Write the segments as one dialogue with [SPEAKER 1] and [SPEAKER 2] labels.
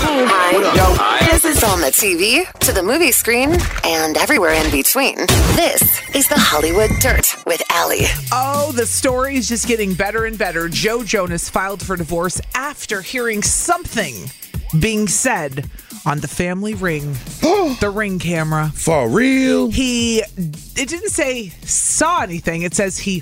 [SPEAKER 1] Hi.
[SPEAKER 2] Yo.
[SPEAKER 1] This is on the TV, to the movie screen, and everywhere in between. This is the Hollywood Dirt with Allie.
[SPEAKER 2] Oh, the story is just getting better and better. Joe Jonas filed for divorce after hearing something being said on the family ring, the Ring camera.
[SPEAKER 3] For real?
[SPEAKER 2] It didn't say saw anything. It says he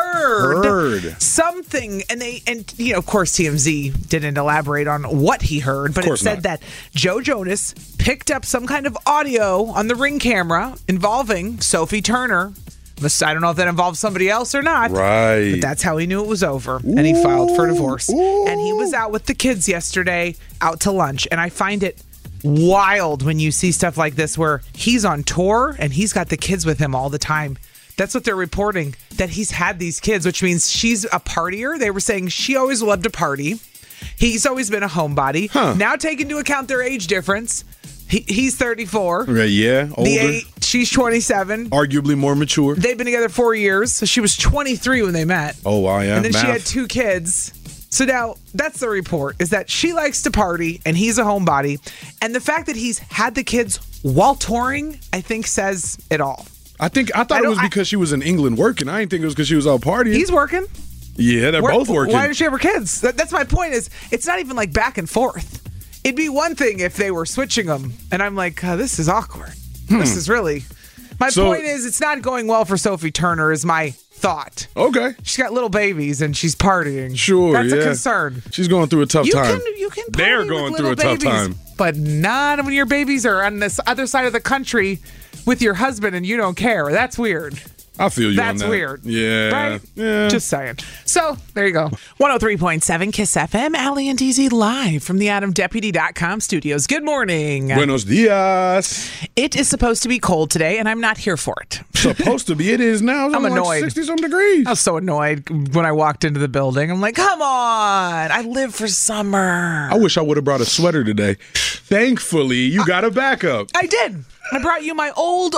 [SPEAKER 2] heard something. And of course, TMZ didn't elaborate on what he heard, but it said that Joe Jonas picked up some kind of audio on the Ring camera involving Sophie Turner. I don't know if that involves somebody else or not.
[SPEAKER 3] Right.
[SPEAKER 2] But that's how he knew it was over. And he filed for divorce. And he was out with the kids yesterday, out to lunch. And I find it wild when you see stuff like this where he's on tour and he's got the kids with him all the time. That's what they're reporting, that he's had these kids, which means she's a partier. They were saying she always loved to party. He's always been a homebody. Now take into account their age difference. He's 34.
[SPEAKER 3] Yeah, older.
[SPEAKER 2] She's 27.
[SPEAKER 3] Arguably more mature.
[SPEAKER 2] They've been together 4 years. So she was 23 when they met.
[SPEAKER 3] Oh, wow, yeah.
[SPEAKER 2] And then
[SPEAKER 3] Math.
[SPEAKER 2] she had 2 kids. So now that's the report, is that she likes to party and he's a homebody. And the fact that he's had the kids while touring, I think says it all.
[SPEAKER 3] I thought it was because she was in England working. I didn't think it was because she was out partying.
[SPEAKER 2] He's working.
[SPEAKER 3] Yeah, they're both working.
[SPEAKER 2] Why did she have her kids? That's my point, is it's not even like back and forth. It'd be one thing if they were switching them. And I'm like, this is awkward. This is really... My point is, it's not going well for Sophie Turner, is my thought.
[SPEAKER 3] Okay.
[SPEAKER 2] She's got little babies and she's partying.
[SPEAKER 3] Sure,
[SPEAKER 2] That's a concern.
[SPEAKER 3] She's going through a tough time.
[SPEAKER 2] You can
[SPEAKER 3] They're going through a tough time.
[SPEAKER 2] But not when your babies are on this other side of the country with your husband and you don't care. That's weird.
[SPEAKER 3] I feel you on that.
[SPEAKER 2] That's weird.
[SPEAKER 3] Yeah.
[SPEAKER 2] Right?
[SPEAKER 3] Yeah.
[SPEAKER 2] Just saying. So, there you go. 103.7 KISS FM, Allie and DZ live from the AdamDeputy.com studios. Good morning.
[SPEAKER 3] Buenos dias.
[SPEAKER 2] It is supposed to be cold today, and I'm not here for it.
[SPEAKER 3] Supposed to be. It is now. It's
[SPEAKER 2] I'm
[SPEAKER 3] only
[SPEAKER 2] annoyed.
[SPEAKER 3] Like 60-some degrees.
[SPEAKER 2] I was so annoyed when I walked into the building. I'm like, come on. I live for summer.
[SPEAKER 3] I wish I would have brought a sweater today. Thankfully, you got a backup.
[SPEAKER 2] I did. I brought you my old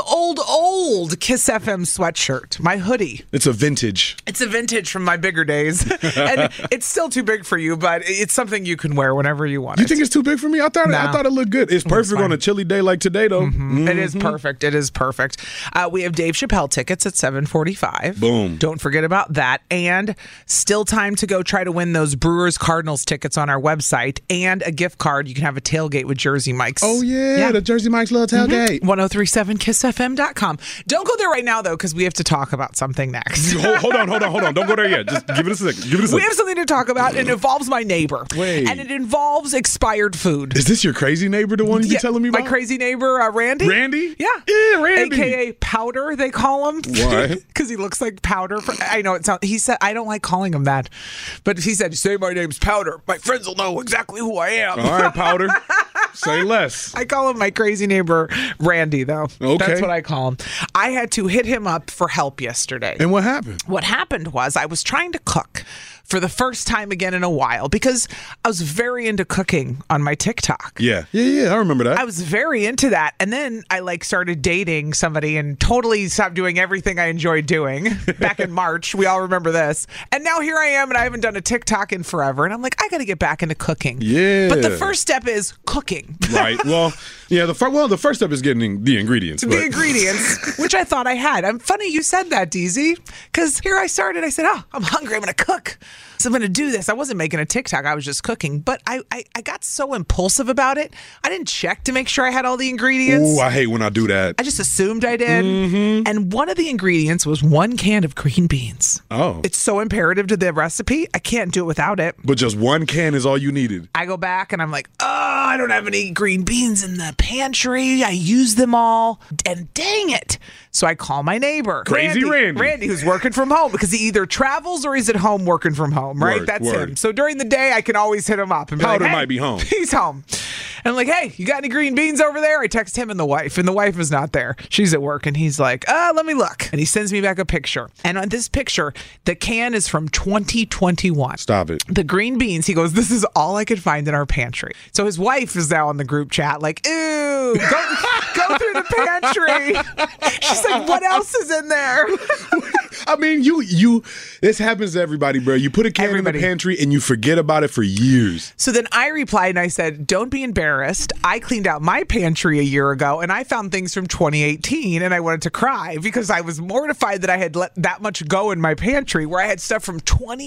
[SPEAKER 2] KISS FM sweatshirt, my hoodie.
[SPEAKER 3] It's a vintage.
[SPEAKER 2] It's a vintage from my bigger days. And it's still too big for you, but it's something you can wear whenever you want.
[SPEAKER 3] You think it's too big for me? I thought it looked good. It's perfect on a chilly day like today, though.
[SPEAKER 2] Mm-hmm. It is perfect. It is perfect. We have Dave Chappelle tickets at 7:45.
[SPEAKER 3] Boom.
[SPEAKER 2] Don't forget about that. And still time to go try to win those Brewers Cardinals tickets on our website and a gift card. You can have a tailgate with Jersey Mike's.
[SPEAKER 3] Oh, yeah. The Jersey Mike's little tailgate.
[SPEAKER 2] 1037kissfm.com. Don't go there right now, though, because we have to talk about something next.
[SPEAKER 3] Hold on. Don't go there yet. Just give it a second.
[SPEAKER 2] We have something to talk about, and it involves my neighbor.
[SPEAKER 3] Wait.
[SPEAKER 2] And it involves expired food.
[SPEAKER 3] Is this your crazy neighbor, the one you be telling me about?
[SPEAKER 2] My crazy neighbor, Randy.
[SPEAKER 3] Randy?
[SPEAKER 2] Yeah.
[SPEAKER 3] Yeah, Randy.
[SPEAKER 2] AKA Powder, they call him.
[SPEAKER 3] Why?
[SPEAKER 2] Because he looks like Powder. I know it sounds. He said, I don't like calling him that. But he said, say my name's Powder. My friends will know exactly who I am.
[SPEAKER 3] All right, Powder. Say less.
[SPEAKER 2] I call him my crazy neighbor, Randy, though.
[SPEAKER 3] Okay.
[SPEAKER 2] That's what I call him. I had to hit him up for help yesterday.
[SPEAKER 3] And what happened?
[SPEAKER 2] What happened was I was trying to cook for the first time again in a while because I was very into cooking on my TikTok.
[SPEAKER 3] Yeah, I remember that.
[SPEAKER 2] I was very into that. And then I started dating somebody and totally stopped doing everything I enjoyed doing back in March. We all remember this. And now here I am and I haven't done a TikTok in forever. And I'm like, I got to get back into cooking.
[SPEAKER 3] Yeah.
[SPEAKER 2] But the first step is cooking.
[SPEAKER 3] Right. Well, yeah, the first step is getting the ingredients.
[SPEAKER 2] The ingredients, which I thought I had. I'm funny you said that, DZ, because here I started. I said, I'm hungry. I'm going to cook. So I'm going to do this. I wasn't making a TikTok. I was just cooking. But I got so impulsive about it. I didn't check to make sure I had all the ingredients.
[SPEAKER 3] Ooh, I hate when I do that.
[SPEAKER 2] I just assumed I did. Mm-hmm. And one of the ingredients was 1 can of green beans.
[SPEAKER 3] Oh.
[SPEAKER 2] It's so imperative to the recipe. I can't do it without it.
[SPEAKER 3] But just 1 can is all you needed.
[SPEAKER 2] I go back and I'm like, I don't have any green beans in the pantry. I use them all. And dang it. So I call my neighbor.
[SPEAKER 3] Crazy Randy.
[SPEAKER 2] Randy, who's working from home because he either travels or he's at home working from home, right? That's him. So during the day, I can always hit him up and be
[SPEAKER 3] Powder
[SPEAKER 2] like, hey,
[SPEAKER 3] might be home.
[SPEAKER 2] He's home. And I'm like, hey, you got any green beans over there? I text him and the wife is not there. She's at work and he's like, let me look. And he sends me back a picture. And on this picture, the can is from 2021.
[SPEAKER 3] Stop it.
[SPEAKER 2] The green beans, he goes, this is all I could find in our pantry. So his wife is now on the group chat like, ew, go through the pantry. She's like, what else is in there?
[SPEAKER 3] I mean, this happens to everybody, bro. You put a can in the pantry and you forget about it for years.
[SPEAKER 2] So then I replied and I said, don't be embarrassed. I cleaned out my pantry a year ago and I found things from 2018 and I wanted to cry because I was mortified that I had let that much go in my pantry where I had stuff from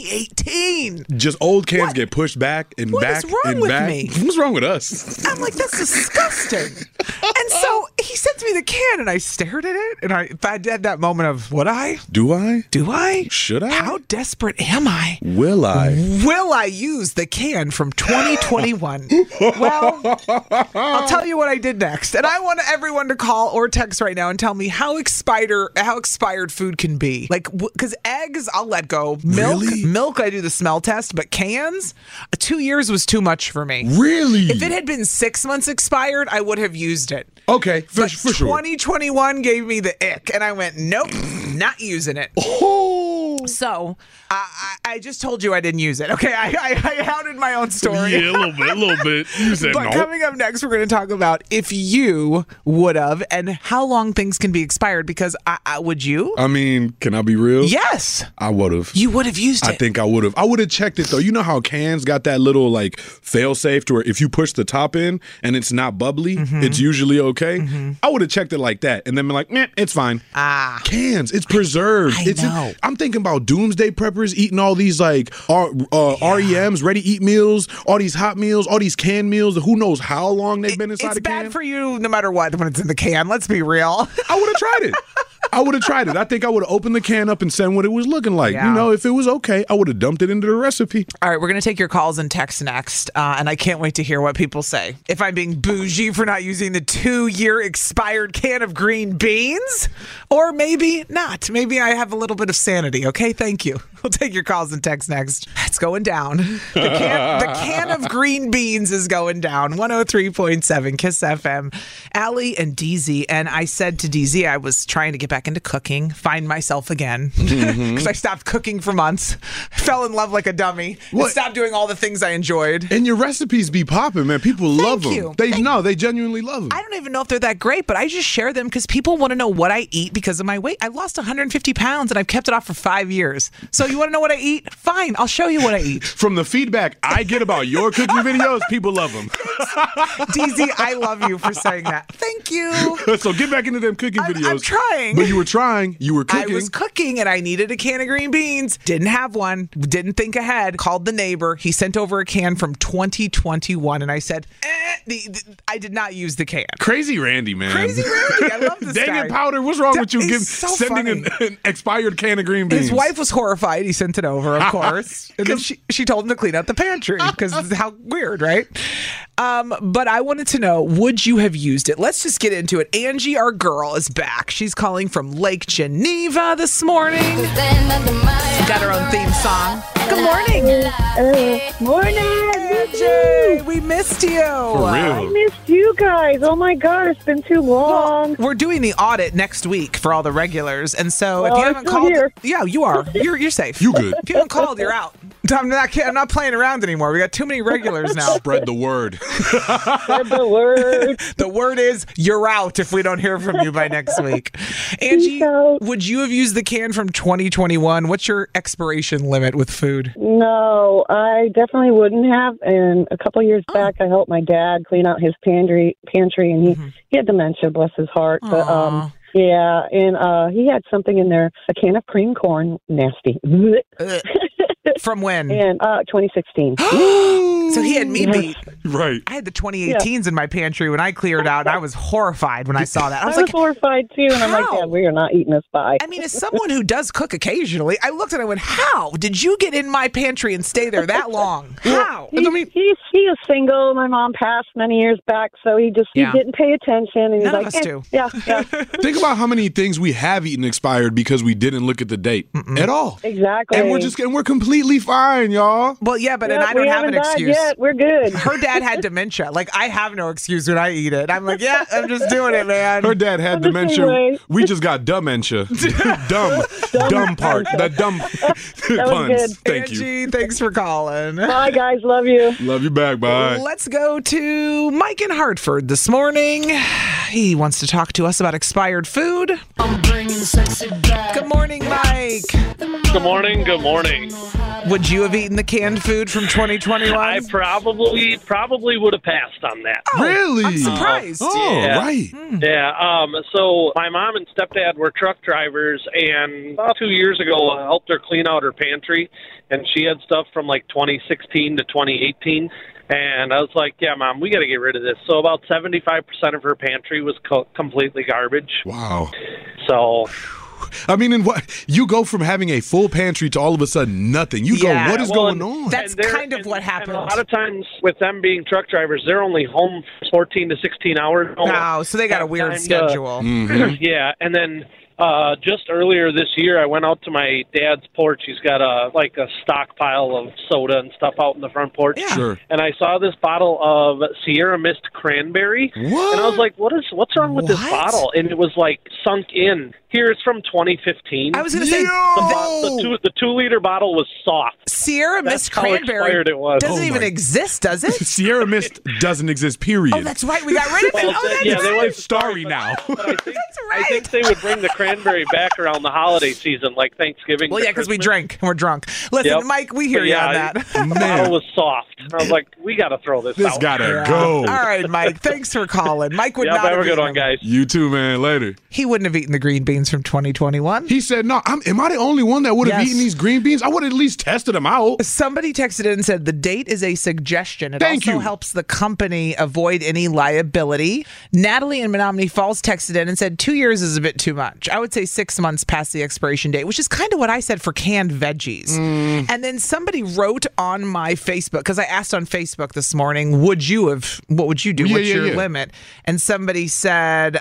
[SPEAKER 2] 2018.
[SPEAKER 3] Just old cans get pushed back and back and back.
[SPEAKER 2] What's wrong with me?
[SPEAKER 3] What's wrong with us?
[SPEAKER 2] I'm like, that's disgusting. And so he sends me the can and I stared at it and I had that moment of, would I?
[SPEAKER 3] Do I?
[SPEAKER 2] Do I?
[SPEAKER 3] Should I?
[SPEAKER 2] How desperate am I?
[SPEAKER 3] Will I?
[SPEAKER 2] Will I use the can from 2021? Well, I'll tell you what I did next. And I want everyone to call or text right now and tell me how expired food can be. Like, because eggs, I'll let go. Milk, I do the smell test. But cans, 2 years was too much for me.
[SPEAKER 3] Really?
[SPEAKER 2] If it had been 6 months expired, I would have used it.
[SPEAKER 3] Okay, for sure.
[SPEAKER 2] 2021 gave me the ick. And I went, nope, not using it.
[SPEAKER 3] Oh.
[SPEAKER 2] So I just told you I didn't use it. Okay, I outed my own story.
[SPEAKER 3] Yeah, a little bit. You said
[SPEAKER 2] But coming up next, we're going to talk about if you would have and how long things can be expired. Because would you?
[SPEAKER 3] I mean, can I be real?
[SPEAKER 2] Yes.
[SPEAKER 3] I would have.
[SPEAKER 2] You would have used it.
[SPEAKER 3] I think I would have. I would have checked it though. You know how cans got that little like fail safe to where if you push the top in and it's not bubbly, it's usually okay. I would have checked it like that and then been like, meh, it's fine. Cans, it's preserved.
[SPEAKER 2] I know.
[SPEAKER 3] I'm thinking about doomsday preppers eating all these like REMs, ready to eat meals, all these hot meals, all these canned meals. Who knows how long they've been inside a can?
[SPEAKER 2] It's bad for you no matter what when it's in the can. Let's be real.
[SPEAKER 3] I would have tried it. I think I would have opened the can up and seen what it was looking like.
[SPEAKER 2] Yeah.
[SPEAKER 3] You know, if it was okay, I would have dumped it into the recipe.
[SPEAKER 2] All right, we're going to take your calls and texts next, and I can't wait to hear what people say. If I'm being bougie for not using the 2-year expired can of green beans, or maybe not. Maybe I have a little bit of sanity, okay? Thank you. We'll take your calls and texts next. It's going down. The can of green beans is going down. 103.7 Kiss FM. Allie and DZ, and I said to DZ I was trying to get back into cooking, find myself again, because I stopped cooking for months, fell in love like a dummy, and stopped doing all the things I enjoyed.
[SPEAKER 3] And your recipes be popping, man. People love them. They genuinely love them.
[SPEAKER 2] I don't even know if they're that great, but I just share them because people want to know what I eat because of my weight. I lost 150 pounds and I've kept it off for 5 years. So you want to know what I eat? Fine, I'll show you what I eat.
[SPEAKER 3] From the feedback I get about your cooking videos, people love them.
[SPEAKER 2] DZ, I love you for saying that. Thank you.
[SPEAKER 3] So get back into them cooking videos.
[SPEAKER 2] I'm trying.
[SPEAKER 3] But you were trying. You were cooking.
[SPEAKER 2] I was cooking and I needed a can of green beans. Didn't have one. Didn't think ahead. Called the neighbor. He sent over a can from 2021 and I said, I did not use the can.
[SPEAKER 3] Crazy Randy, man.
[SPEAKER 2] Crazy Randy. I love this
[SPEAKER 3] Dang
[SPEAKER 2] guy.
[SPEAKER 3] it, Powder. What's wrong with you
[SPEAKER 2] sending
[SPEAKER 3] an expired can of green beans?
[SPEAKER 2] His wife was horrified. He sent it over, of course. And then she told him to clean out the pantry because how weird, right? But I wanted to know, would you have used it? Let's just get into it. Angie, our girl, is back. She's calling from Lake Geneva this morning. She's got her own theme song. Good morning.
[SPEAKER 4] Morning.
[SPEAKER 2] Angie, we missed you.
[SPEAKER 3] For real.
[SPEAKER 4] I missed you guys. Oh my God, it's been too long.
[SPEAKER 2] We're doing the audit next week for all the regulars, and so
[SPEAKER 4] Well,
[SPEAKER 2] if you
[SPEAKER 4] I'm
[SPEAKER 2] haven't
[SPEAKER 4] still
[SPEAKER 2] called,
[SPEAKER 4] here.
[SPEAKER 2] yeah, you are. You're safe.
[SPEAKER 3] You good.
[SPEAKER 2] If you haven't called, you're out. I'm not playing around anymore. We got too many regulars now.
[SPEAKER 3] Spread the word.
[SPEAKER 4] Spread the word.
[SPEAKER 2] The word is you're out if we don't hear from you by next week. Angie, would you have used the can from 2021? What's your expiration limit with food?
[SPEAKER 4] No, I definitely wouldn't have. And a couple years back, I helped my dad clean out his pantry, and he had dementia, bless his heart. But yeah, and he had something in there, a can of cream corn, nasty.
[SPEAKER 2] From when?
[SPEAKER 4] And 2016.
[SPEAKER 2] So he had me beat.
[SPEAKER 3] Right.
[SPEAKER 2] I had the 2018s in my pantry when I cleared out, and I was horrified when I saw that.
[SPEAKER 4] I was
[SPEAKER 2] like,
[SPEAKER 4] horrified too, and I'm like,
[SPEAKER 2] how?
[SPEAKER 4] yeah, we are not eating this pie.
[SPEAKER 2] I mean, as someone who does cook occasionally, I looked and I went, how did you get in my pantry and stay there that long? How?
[SPEAKER 4] He is single. My mom passed many years back, so he didn't pay attention. And he's
[SPEAKER 2] None
[SPEAKER 4] like,
[SPEAKER 2] of us do.
[SPEAKER 4] Yeah.
[SPEAKER 3] Think about how many things we have eaten expired because we didn't look at the date at all.
[SPEAKER 4] Exactly.
[SPEAKER 3] And we're completely fine, y'all.
[SPEAKER 2] Well, yeah, but and I don't have an excuse.
[SPEAKER 4] Yet. We're good.
[SPEAKER 2] Her dad had dementia. Like, I have no excuse when I eat it. I'm like, yeah, I'm just doing it, man.
[SPEAKER 3] Her dad had dementia. We just got dementia. dumb part. The dumb puns.
[SPEAKER 4] Good.
[SPEAKER 3] Thank
[SPEAKER 2] Angie,
[SPEAKER 3] you.
[SPEAKER 2] thanks for calling.
[SPEAKER 4] Bye, guys. Love you.
[SPEAKER 3] Love you back. Bye.
[SPEAKER 2] Let's go to Mike in Hartford this morning. He wants to talk to us about expired food. Good morning, Mike.
[SPEAKER 5] Good morning. Good morning.
[SPEAKER 2] Would you have eaten the canned food from 2021?
[SPEAKER 5] I probably would have passed on that.
[SPEAKER 2] Oh,
[SPEAKER 3] Really?
[SPEAKER 2] I'm surprised.
[SPEAKER 3] Oh,
[SPEAKER 5] Yeah.
[SPEAKER 3] right.
[SPEAKER 5] Yeah. So my mom and stepdad were truck drivers, and about 2 years ago, I helped her clean out her pantry, and she had stuff from like 2016 to 2018. And I was like, yeah, Mom, we got to get rid of this. So about 75% of her pantry was completely garbage.
[SPEAKER 3] Wow.
[SPEAKER 5] So
[SPEAKER 3] I mean, and what you go from having a full pantry to all of a sudden nothing. You
[SPEAKER 2] Yeah.
[SPEAKER 3] go, what is going on?
[SPEAKER 2] That's
[SPEAKER 5] and they're-
[SPEAKER 2] kind of what
[SPEAKER 5] and
[SPEAKER 2] happened.
[SPEAKER 5] a lot of times with them being truck drivers, they're only home for 14 to 16 hours.
[SPEAKER 2] Oh, so they got a weird
[SPEAKER 5] Time to-
[SPEAKER 2] schedule.
[SPEAKER 5] Yeah, and then just earlier this year, I went out to my dad's porch. He's got a stockpile of soda and stuff out in the front porch.
[SPEAKER 2] Yeah.
[SPEAKER 3] Sure.
[SPEAKER 5] And I saw this bottle of Sierra Mist cranberry.
[SPEAKER 3] What?
[SPEAKER 5] And I was like, what's wrong with this
[SPEAKER 2] What?
[SPEAKER 5] bottle? And it was like sunk in. Here, it's from 2015.
[SPEAKER 2] I was going to say,
[SPEAKER 3] Yo!
[SPEAKER 5] The 2-liter bottle was soft.
[SPEAKER 2] Sierra Mist
[SPEAKER 5] That's how
[SPEAKER 2] Cranberry
[SPEAKER 5] expired it was.
[SPEAKER 2] doesn't
[SPEAKER 3] Oh
[SPEAKER 2] even
[SPEAKER 3] my-
[SPEAKER 2] exist, does it?
[SPEAKER 3] Sierra Mist doesn't exist, period.
[SPEAKER 2] Oh, that's right. We got rid of it.
[SPEAKER 5] Well,
[SPEAKER 2] Oh, that's
[SPEAKER 5] yeah, they
[SPEAKER 2] right.
[SPEAKER 5] went
[SPEAKER 3] Starry now.
[SPEAKER 5] But I think,
[SPEAKER 2] right.
[SPEAKER 5] I think they would bring the cranberry back around the holiday season, like Thanksgiving.
[SPEAKER 2] Well,
[SPEAKER 5] to
[SPEAKER 2] yeah, because we
[SPEAKER 5] Christmas.
[SPEAKER 2] drink and we're drunk. Listen,
[SPEAKER 5] Yep.
[SPEAKER 2] Mike, we hear
[SPEAKER 5] But
[SPEAKER 2] you on
[SPEAKER 5] yeah,
[SPEAKER 2] that.
[SPEAKER 5] The bottle was soft. I was like, we got to throw this
[SPEAKER 3] This
[SPEAKER 5] out.
[SPEAKER 3] gotta go.
[SPEAKER 2] All right, Mike. Thanks for calling. Mike would
[SPEAKER 5] Yep,
[SPEAKER 2] not
[SPEAKER 5] have a
[SPEAKER 2] have
[SPEAKER 5] good
[SPEAKER 2] eaten
[SPEAKER 5] one,
[SPEAKER 2] them.
[SPEAKER 5] guys.
[SPEAKER 3] You too, man. Later.
[SPEAKER 2] He wouldn't have eaten the green beans from 2021.
[SPEAKER 3] He said, no, am I the only one that would have
[SPEAKER 2] Yes.
[SPEAKER 3] eaten these green beans? I would have at least tested them out.
[SPEAKER 2] Somebody texted in and said the date is a suggestion. It
[SPEAKER 3] Thank
[SPEAKER 2] also
[SPEAKER 3] you.
[SPEAKER 2] helps the company avoid any liability. Natalie in Menominee Falls texted in and said 2 years is a bit too much. I would say 6 months past the expiration date, which is kind of what I said for canned veggies. And then somebody wrote on my Facebook, because I asked on Facebook this morning, what would you do?
[SPEAKER 3] Yeah,
[SPEAKER 2] What's
[SPEAKER 3] yeah,
[SPEAKER 2] your
[SPEAKER 3] yeah.
[SPEAKER 2] limit? And somebody said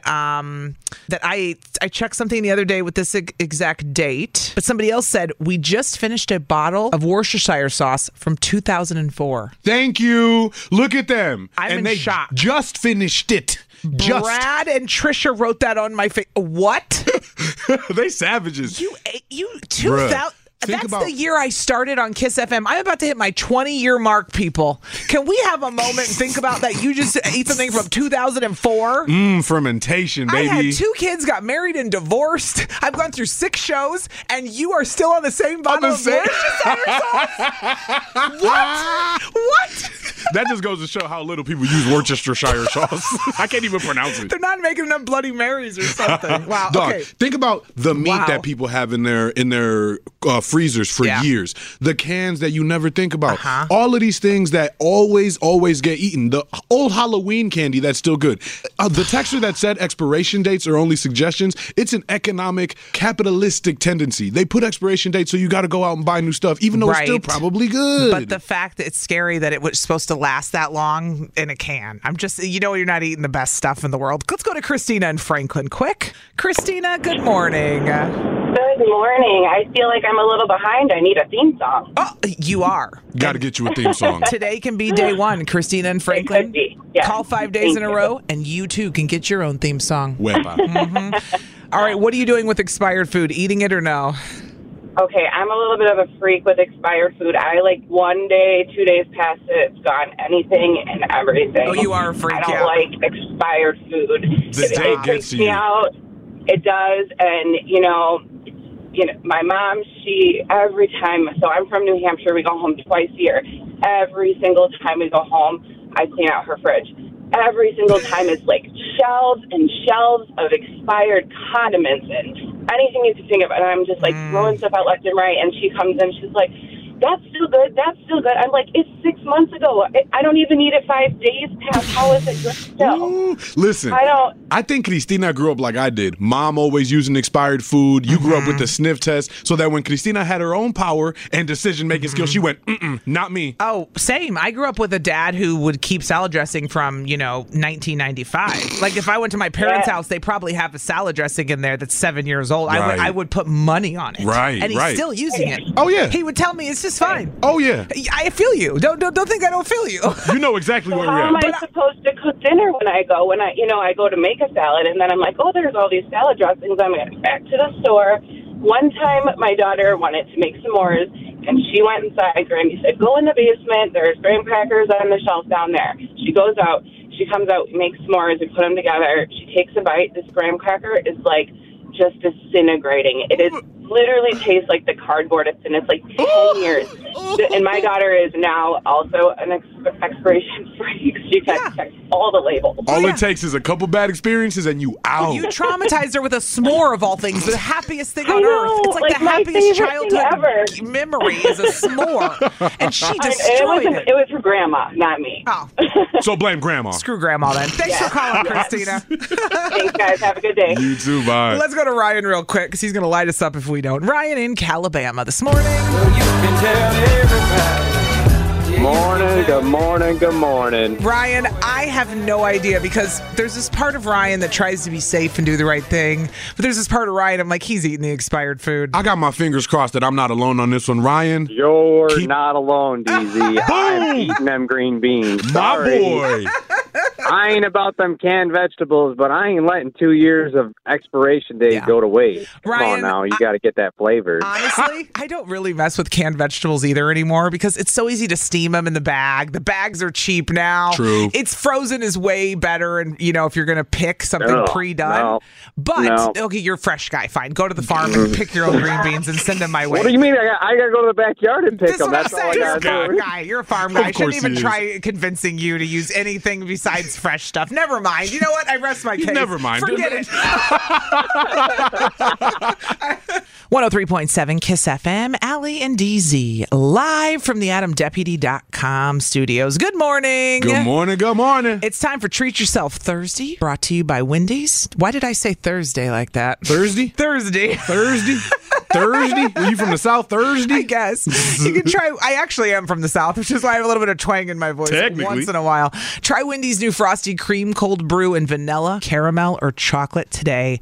[SPEAKER 2] that I checked something the other day with this exact date, but somebody else said we just finished a bottle of Worcestershire sauce from 2004.
[SPEAKER 3] Thank you. Look at them.
[SPEAKER 2] I'm
[SPEAKER 3] and
[SPEAKER 2] in
[SPEAKER 3] they
[SPEAKER 2] shock.
[SPEAKER 3] just finished it. Just.
[SPEAKER 2] Brad and Trisha wrote that on my face. What?
[SPEAKER 3] They savages.
[SPEAKER 2] You
[SPEAKER 3] Bruh,
[SPEAKER 2] 2000?
[SPEAKER 3] think
[SPEAKER 2] That's
[SPEAKER 3] about-
[SPEAKER 2] the year I started on Kiss FM. I'm about to hit my 20-year mark, people. Can we have a moment and think about that? You just ate something from 2004?
[SPEAKER 3] Fermentation,
[SPEAKER 2] I
[SPEAKER 3] baby.
[SPEAKER 2] had 2 kids, got married and divorced. I've gone through 6 shows, and you are still on the same bottle of Worcestershire sauce? What?
[SPEAKER 3] That just goes to show how little people use Worcestershire sauce. I can't even pronounce it.
[SPEAKER 2] They're not making enough Bloody Marys or something. Wow.
[SPEAKER 3] Dog,
[SPEAKER 2] Okay.
[SPEAKER 3] think about the meat
[SPEAKER 2] Wow.
[SPEAKER 3] that people have in their freezers for
[SPEAKER 2] Yeah.
[SPEAKER 3] years. The cans that you never think about.
[SPEAKER 2] Uh-huh.
[SPEAKER 3] All of these things that always get eaten. The old Halloween candy that's still good. The texture that said expiration dates are only suggestions. It's an economic, capitalistic tendency. They put expiration dates so you got to go out and buy new stuff, even though it's still
[SPEAKER 2] Right.
[SPEAKER 3] probably good.
[SPEAKER 2] But the fact that it's scary that it was supposed to last that long in a can. I'm just, you're not eating the best stuff in the world. Let's go to Christina and Franklin quick. Christina, good morning.
[SPEAKER 6] Good morning. I feel like I'm a little behind. I need a theme song.
[SPEAKER 2] Oh, you are.
[SPEAKER 3] got to get you a theme song.
[SPEAKER 2] Today can be day one. Christina and Franklin.
[SPEAKER 6] could be, yeah.
[SPEAKER 2] Call 5 days
[SPEAKER 6] Thank
[SPEAKER 2] in a
[SPEAKER 6] you.
[SPEAKER 2] row, and you too can get your own theme song.
[SPEAKER 3] Wepa.
[SPEAKER 2] All right, what are you doing with expired food? Eating it or no?
[SPEAKER 6] Okay, I'm a little bit of a freak with expired food. I like 1 day, 2 days past it, it's gone. Anything and everything.
[SPEAKER 2] Oh, you are a freak,
[SPEAKER 6] I don't
[SPEAKER 2] yeah.
[SPEAKER 6] like expired food.
[SPEAKER 3] The day
[SPEAKER 6] It
[SPEAKER 3] gets
[SPEAKER 6] freaks
[SPEAKER 3] you.
[SPEAKER 6] me out. It does, and you know, my mom, every time, so I'm from New Hampshire, we go home twice a year. Every single time we go home, I clean out her fridge. Every single time it's like shelves and shelves of expired condiments and anything you can think of. And I'm just like throwing stuff out left and right. And she comes in, she's like, that's still good. That's still good. I'm like, it's 6 months ago. I don't even need it 5 days past. How is it good still?
[SPEAKER 3] Ooh, listen, I think Cristina grew up like I did. Mom always using expired food. You grew up with the sniff test, so that when Cristina had her own power and decision-making skills, she went, not me.
[SPEAKER 2] Oh, same. I grew up with a dad who would keep salad dressing from, 1995. Like if I went to my parents' house, they probably have a salad dressing in there that's 7 years old.
[SPEAKER 3] Right.
[SPEAKER 2] I would put money on it.
[SPEAKER 3] Right,
[SPEAKER 2] And he's
[SPEAKER 3] right.
[SPEAKER 2] still using it.
[SPEAKER 3] Oh, yeah.
[SPEAKER 2] He would tell me it's just fine.
[SPEAKER 3] Oh, yeah.
[SPEAKER 2] I feel you. Don't think I don't feel you.
[SPEAKER 3] You know exactly where
[SPEAKER 6] How
[SPEAKER 3] we're
[SPEAKER 6] am
[SPEAKER 3] at.
[SPEAKER 6] I supposed to cook dinner when I go? When I go to make a salad, and then I'm like, oh, there's all these salad dressings. I'm going back to the store. One time, my daughter wanted to make s'mores, and she went inside. Grammy said, go in the basement. There's graham crackers on the shelf down there. She goes out. She comes out, makes s'mores, we put them together. She takes a bite. This graham cracker is like just disintegrating. It is literally tastes like the cardboard it's in. It's like 10 years. And my daughter is now also an expiration freak. She checks all the labels.
[SPEAKER 3] All it takes is a couple bad experiences and you out.
[SPEAKER 2] You traumatized her with a s'more of all things, the happiest thing on
[SPEAKER 6] know,
[SPEAKER 2] earth. It's like the
[SPEAKER 6] my
[SPEAKER 2] happiest
[SPEAKER 6] favorite thing
[SPEAKER 2] childhood memory is a s'more. And she destroyed it.
[SPEAKER 6] It was her grandma, not me.
[SPEAKER 2] Oh.
[SPEAKER 3] So blame Grandma.
[SPEAKER 2] Screw Grandma then. Thanks for calling, Christina.
[SPEAKER 6] Thanks, guys. Have a good day.
[SPEAKER 3] You too, bye.
[SPEAKER 2] Let's go to Ryan real quick because he's going to light us up if we don't. Ryan in Calabama this morning.
[SPEAKER 7] Good morning.
[SPEAKER 2] Ryan, I have no idea because there's this part of Ryan that tries to be safe and do the right thing. But there's this part of Ryan, I'm like, he's eating the expired food.
[SPEAKER 3] I got my fingers crossed that I'm not alone on this one. Ryan.
[SPEAKER 7] You're not alone, DZ. I'm eating them green beans. Sorry.
[SPEAKER 3] My boy.
[SPEAKER 7] I ain't about them canned vegetables, but I ain't letting 2 years of expiration date go to waste.
[SPEAKER 2] Ryan,
[SPEAKER 7] Come on now, you got to get that flavor.
[SPEAKER 2] Honestly, I don't really mess with canned vegetables either anymore because it's so easy to steam them in the bag. The bags are cheap now.
[SPEAKER 3] True.
[SPEAKER 2] It's frozen is way better, and if you're gonna pick something pre-done.
[SPEAKER 7] No,
[SPEAKER 2] but okay, you're a fresh guy. Fine, go to the farm and pick your own green beans and send them my way.
[SPEAKER 7] What do you mean? I got to go to the backyard and pick
[SPEAKER 2] That's
[SPEAKER 7] them.
[SPEAKER 2] what
[SPEAKER 7] That's
[SPEAKER 2] I'm
[SPEAKER 7] all I
[SPEAKER 2] saying. You're
[SPEAKER 7] got
[SPEAKER 2] a
[SPEAKER 7] to do.
[SPEAKER 2] farm guy. You're a farm guy. I shouldn't
[SPEAKER 3] course
[SPEAKER 2] even
[SPEAKER 3] he
[SPEAKER 2] try convincing you to use anything besides fresh stuff. Never mind. You know what? I rest my case.
[SPEAKER 3] Never mind.
[SPEAKER 2] Forget it. 103.7 Kiss FM, Allie and DZ, live from the AdamDeputy.com studios. Good morning.
[SPEAKER 3] Good morning. Good morning.
[SPEAKER 2] It's time for Treat Yourself Thursday, brought to you by Wendy's. Why did I say Thursday like that?
[SPEAKER 3] Thursday?
[SPEAKER 2] Thursday.
[SPEAKER 3] Thursday? Thursday? Are you from the South? Thursday?
[SPEAKER 2] I guess. You can try. I actually am from the South, which is why I have a little bit of twang in my voice once in a while. Try Wendy's new Frosty Cream Cold Brew in vanilla, caramel, or chocolate today.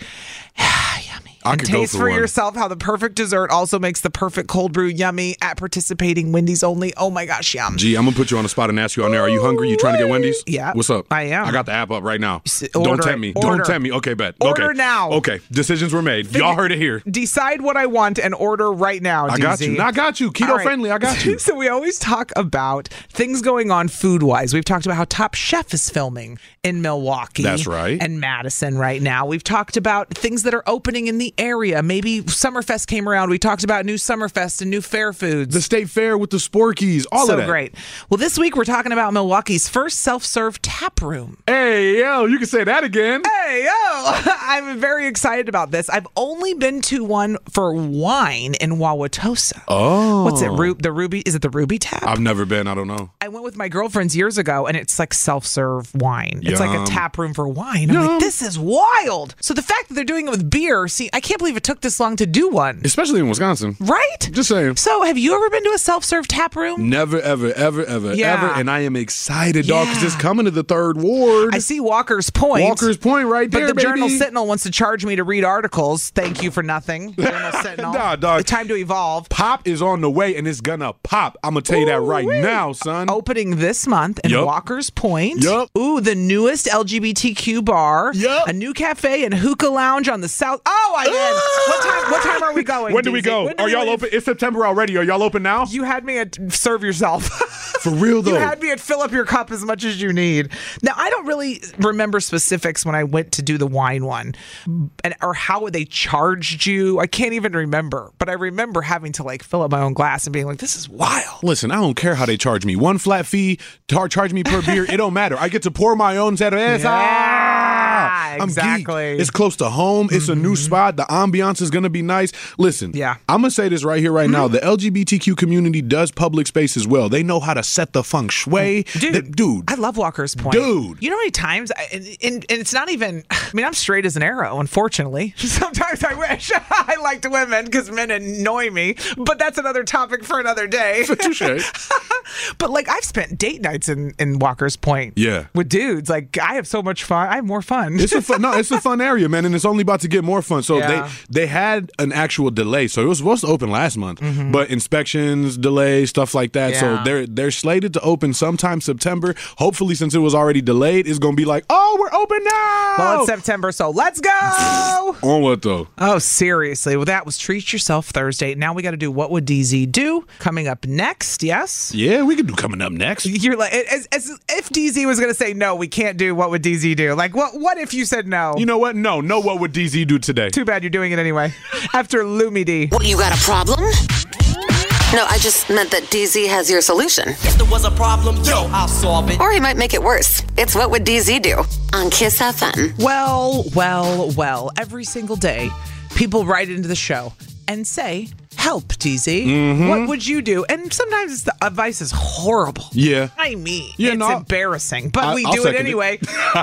[SPEAKER 2] Yummy. And taste for yourself how the perfect dessert also makes the perfect cold brew yummy at participating Wendy's only. Oh my gosh, yum.
[SPEAKER 3] Gee, I'm going to put you on the spot and ask you on there. Are you hungry? You trying to get Wendy's?
[SPEAKER 2] Yeah.
[SPEAKER 3] What's up?
[SPEAKER 2] I am.
[SPEAKER 3] I got the app up right now.
[SPEAKER 2] Order
[SPEAKER 3] Don't tempt me.
[SPEAKER 2] it.
[SPEAKER 3] Don't tempt me. Okay, bet.
[SPEAKER 2] Order
[SPEAKER 3] okay.
[SPEAKER 2] now.
[SPEAKER 3] Okay. Decisions were made. Y'all heard it here.
[SPEAKER 2] Decide what I want and order right now, DZ.
[SPEAKER 3] I got you. I got you. Keto friendly. I got you.
[SPEAKER 2] So we always talk about things going on food-wise. We've talked about how Top Chef is filming in Milwaukee.
[SPEAKER 3] That's right.
[SPEAKER 2] And Madison right now. We've talked about things that are opening in the area. Maybe Summerfest came around. We talked about new Summerfest and new fair foods.
[SPEAKER 3] The state fair with the Sporkies. All of that.
[SPEAKER 2] So great. Well, this week we're talking about Milwaukee's first self-serve tap room.
[SPEAKER 3] Hey, yo, you can say that again.
[SPEAKER 2] Hey, yo. I'm very excited about this. I've only been to one for wine in Wauwatosa.
[SPEAKER 3] Oh.
[SPEAKER 2] What's it? The Ruby? Is it the Ruby Tap?
[SPEAKER 3] I've never been. I don't know.
[SPEAKER 2] I went with my girlfriends years ago, and it's like self-serve wine. It's like a
[SPEAKER 3] Yum.
[SPEAKER 2] tap room for wine. I'm like, this is wild. So the fact that they're doing it with beer, see, I can't believe it took this long to do one.
[SPEAKER 3] Especially in Wisconsin.
[SPEAKER 2] Right?
[SPEAKER 3] Just saying.
[SPEAKER 2] So have you ever been to a self-serve tap room?
[SPEAKER 3] Never, ever, ever, ever, ever. And I am excited, dog, because it's coming to the third ward.
[SPEAKER 2] I see Walker's Point.
[SPEAKER 3] Walker's Point right there,
[SPEAKER 2] But the
[SPEAKER 3] baby.
[SPEAKER 2] Journal Sentinel wants to charge me to read articles. Thank you for nothing, Journal Sentinel.
[SPEAKER 3] Nah, dog.
[SPEAKER 2] It's time to evolve.
[SPEAKER 3] Pop is on the way, and it's gonna pop. I'm gonna tell you that right now, son.
[SPEAKER 2] Opening this month in Walker's Point.
[SPEAKER 3] Yup.
[SPEAKER 2] Ooh, the newest LGBTQ bar.
[SPEAKER 3] Yup.
[SPEAKER 2] A new cafe and hookah lounge on the south. Oh, I'm in. What time are we going?
[SPEAKER 3] When do we
[SPEAKER 2] DZ?
[SPEAKER 3] go? Are y'all open? It's September already. Are y'all open now?
[SPEAKER 2] You had me at serve yourself.
[SPEAKER 3] For real, though.
[SPEAKER 2] You had me at fill up your cup as much as you need. Now, I don't really remember specifics when I went to do the wine one or how they charged you. I can't even remember. But I remember having to like fill up my own glass and being like, this is wild.
[SPEAKER 3] Listen, I don't care how they charge me. One flat fee, charge me per beer. It don't matter. I get to pour my own cerveza.
[SPEAKER 2] Yeah,
[SPEAKER 3] I'm
[SPEAKER 2] exactly.
[SPEAKER 3] geeked. It's close to home. It's a new spot. The ambiance is going to be nice. Listen, I'm going to say this right here, right now. The LGBTQ community does public space as well. They know how to set the feng shui. Dude.
[SPEAKER 2] I love Walker's Point.
[SPEAKER 3] Dude.
[SPEAKER 2] You know how many times, and it's not even, I mean, I'm straight as an arrow, unfortunately. Sometimes I wish I liked women because men annoy me, but that's another topic for another day. But like, I've spent date nights in Walker's Point.
[SPEAKER 3] Yeah.
[SPEAKER 2] With dudes. Like, I have so much fun. I have more fun.
[SPEAKER 3] It's a fun area, man, and it's only about to get more fun. So they had an actual delay. So it was supposed to open last month, but inspections, delays, stuff like that.
[SPEAKER 2] Yeah.
[SPEAKER 3] So they're slated to open sometime September. Hopefully, since it was already delayed, it's going to be like, oh, we're open now.
[SPEAKER 2] Well, it's September, so let's go.
[SPEAKER 3] On what though?
[SPEAKER 2] Oh, seriously. Well, that was Treat Yourself Thursday. Now we got to do What Would DZ Do? Coming up next, yes?
[SPEAKER 3] Yeah, we could do coming up next.
[SPEAKER 2] You're like, as if DZ was going to say, no, we can't do What Would DZ Do? Like, what if you said no?
[SPEAKER 3] You know what? No, what would DZ do today?
[SPEAKER 2] Too bad you're doing it anyway. After Lumi D.
[SPEAKER 1] What, you got a problem? No, I just meant that DZ has your solution.
[SPEAKER 8] If there was a problem, yo, I'll solve it.
[SPEAKER 1] Or he might make it worse. It's What Would DZ Do? On Kiss FM.
[SPEAKER 2] Well. Every single day, people write into the show and say, help, DZ. What would you do? And sometimes the advice is horrible.
[SPEAKER 3] Yeah.
[SPEAKER 2] I mean,
[SPEAKER 3] Yeah,
[SPEAKER 2] it's embarrassing, but we
[SPEAKER 3] I'll
[SPEAKER 2] do it
[SPEAKER 3] second
[SPEAKER 2] anyway.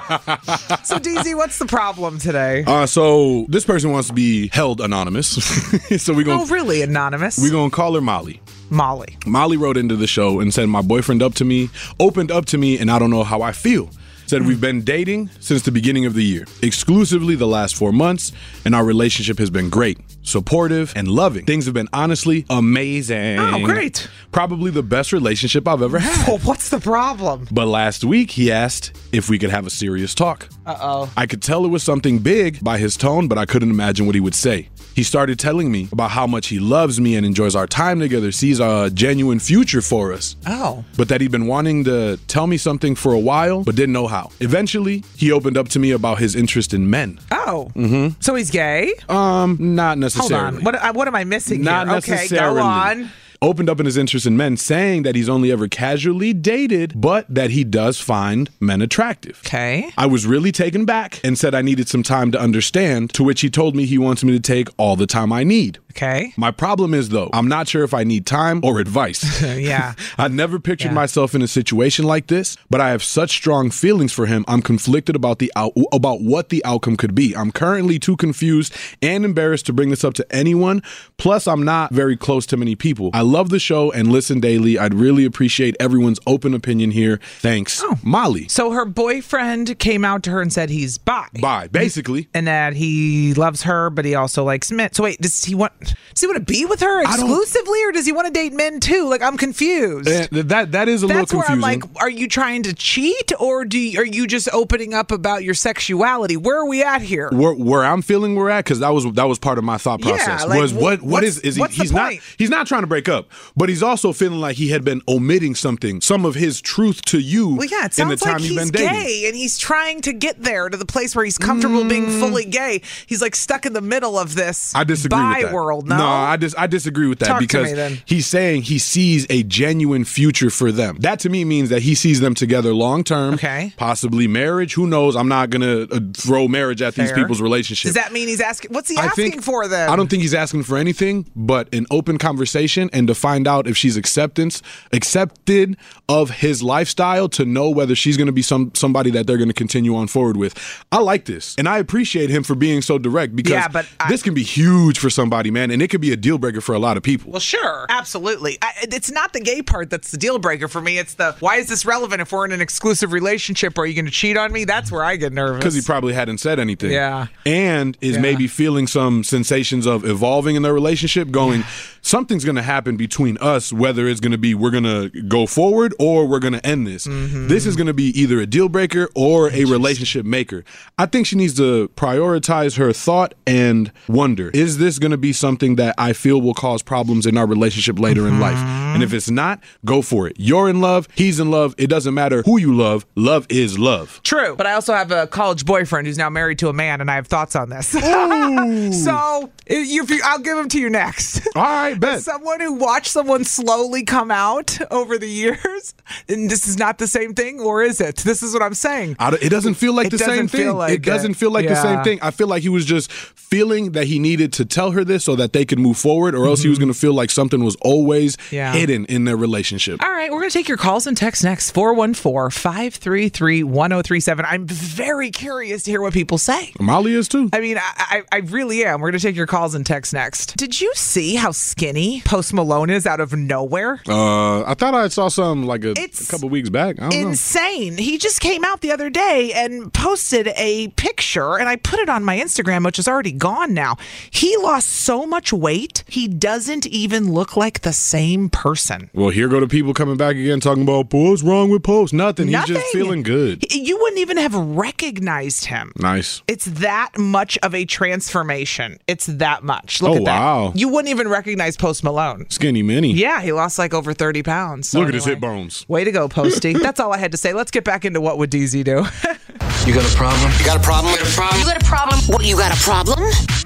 [SPEAKER 2] So, DZ, what's the problem today?
[SPEAKER 3] So this person wants to be held anonymous. So we're going.
[SPEAKER 2] Oh, really, anonymous?
[SPEAKER 3] We're going to call her Molly. Molly wrote into the show and said, my boyfriend opened up to me, and I don't know how I feel. Said we've been dating since the beginning of the year, exclusively the last 4 months, and our relationship has been great, supportive, and loving. Things have been honestly amazing.
[SPEAKER 2] Oh, great.
[SPEAKER 3] Probably the best relationship I've ever had.
[SPEAKER 2] Well, what's the problem?
[SPEAKER 3] But last week, he asked if we could have a serious talk.
[SPEAKER 2] Uh-oh.
[SPEAKER 3] I could tell it was something big by his tone, but I couldn't imagine what he would say. He started telling me about how much he loves me and enjoys our time together, sees a genuine future for us.
[SPEAKER 2] Oh.
[SPEAKER 3] But that he'd been wanting to tell me something for a while, but didn't know how. Eventually, he opened up to me about his interest in men.
[SPEAKER 2] Oh. So he's gay?
[SPEAKER 3] Not necessarily.
[SPEAKER 2] Hold on. What am I missing
[SPEAKER 3] Not
[SPEAKER 2] here?
[SPEAKER 3] necessarily.
[SPEAKER 2] Okay, go on.
[SPEAKER 3] Opened up in his interest in men, saying that he's only ever casually dated, but that he does find men attractive.
[SPEAKER 2] Okay.
[SPEAKER 3] I was really taken back and said I needed some time to understand, to which he told me he wants me to take all the time I need.
[SPEAKER 2] Okay.
[SPEAKER 3] My problem is, though, I'm not sure if I need time or advice.
[SPEAKER 2] Yeah.
[SPEAKER 3] I never pictured myself in a situation like this, but I have such strong feelings for him. I'm conflicted about what the outcome could be. I'm currently too confused and embarrassed to bring this up to anyone. Plus, I'm not very close to many people. I love the show and listen daily. I'd really appreciate everyone's open opinion here. Thanks, Molly.
[SPEAKER 2] So her boyfriend came out to her and said he's bi.
[SPEAKER 3] Bi, basically.
[SPEAKER 2] And that he loves her, but he also likes men. So wait, does he want to be with her exclusively, or does he want to date men too? Like, I'm confused.
[SPEAKER 3] That is a little confusing.
[SPEAKER 2] That's where I'm like, are you trying to cheat, or are you just opening up about your sexuality? Where are we at here?
[SPEAKER 3] Where I'm feeling we're at, because that was part of my thought process.
[SPEAKER 2] Yeah, like,
[SPEAKER 3] was what is he? He's not trying to break up, but he's also feeling like he had been omitting some of his truth to you.
[SPEAKER 2] Well, yeah, it
[SPEAKER 3] in the
[SPEAKER 2] sounds
[SPEAKER 3] time
[SPEAKER 2] like
[SPEAKER 3] you've
[SPEAKER 2] he's
[SPEAKER 3] been dating.
[SPEAKER 2] gay, and he's trying to get there to the place where he's comfortable being fully gay. He's like stuck in the middle of this
[SPEAKER 3] I disagree with that.
[SPEAKER 2] world.
[SPEAKER 3] No, I disagree with that.
[SPEAKER 2] Talk to
[SPEAKER 3] because
[SPEAKER 2] me, then.
[SPEAKER 3] He's saying he sees a genuine future for them. That to me means that he sees them together long term.
[SPEAKER 2] Okay.
[SPEAKER 3] Possibly marriage. Who knows? I'm not gonna throw marriage at these people's relationship.
[SPEAKER 2] Does that mean he's asking? What's he asking for then?
[SPEAKER 3] I don't think he's asking for anything but an open conversation and to find out if she's accepted of his lifestyle, to know whether she's going to be somebody that they're going to continue on forward with. I like this, and I appreciate him for being so direct, because this can be huge for somebody, man, and it could be a deal breaker for a lot of people.
[SPEAKER 2] Well, sure, absolutely. It's not the gay part that's the deal breaker for me. It's the, why is this relevant if we're in an exclusive relationship? Are you going to cheat on me? That's where I get nervous.
[SPEAKER 3] Because he probably hadn't said anything.
[SPEAKER 2] Yeah.
[SPEAKER 3] And is maybe feeling some sensations of evolving in their relationship, going, something's going to happen between us, whether it's going to be we're going to go forward or we're going to end this. This is going to be either a deal breaker or a relationship maker. I think she needs to prioritize her thought and wonder, is this going to be something that I feel will cause problems in our relationship later in life? And if it's not, go for it. You're in love. He's in love. It doesn't matter who you love. Love is love.
[SPEAKER 2] True. But I also have a college boyfriend who's now married to a man, and I have thoughts on this. So I'll give him to you next.
[SPEAKER 3] All right, bet.
[SPEAKER 2] As someone who watched someone slowly come out over the years, and this is not the same thing, or is it? This is what I'm saying.
[SPEAKER 3] It doesn't feel like the same thing. It doesn't feel like the same thing. I feel like he was just feeling that he needed to tell her this so that they could move forward, or else he was going to feel like something was always
[SPEAKER 2] Yeah.
[SPEAKER 3] hidden in their relationship.
[SPEAKER 2] All right, we're going to take your calls and texts next. 414-533-1037. I'm very curious to hear what people say.
[SPEAKER 3] Molly is too.
[SPEAKER 2] I mean, I really am. We're going to take your calls and texts next. Did you see how skinny Post Malone is out of nowhere?
[SPEAKER 3] I thought I saw something like a couple weeks back. I don't know.
[SPEAKER 2] Insane. He just came out the other day and posted a picture, and I put it on my Instagram, which is already gone now. He lost so much weight, he doesn't even look like the same person.
[SPEAKER 3] Well, here go the people coming back again talking about, what's wrong with Post? Nothing. He's just feeling good.
[SPEAKER 2] You wouldn't even have recognized him.
[SPEAKER 3] Nice.
[SPEAKER 2] It's that much of a transformation. It's that much. Look
[SPEAKER 3] Oh,
[SPEAKER 2] at that.
[SPEAKER 3] wow.
[SPEAKER 2] You wouldn't even recognize Post Malone.
[SPEAKER 3] Skinny mini.
[SPEAKER 2] Yeah, he lost like over 30 pounds. So
[SPEAKER 3] Look at his
[SPEAKER 2] anyway,
[SPEAKER 3] hip bones.
[SPEAKER 2] Way to go, Posty. That's all I had to say. Let's get back into what would DZ do.
[SPEAKER 8] You got a problem? You got a problem?
[SPEAKER 1] You got a problem? What, you got a problem?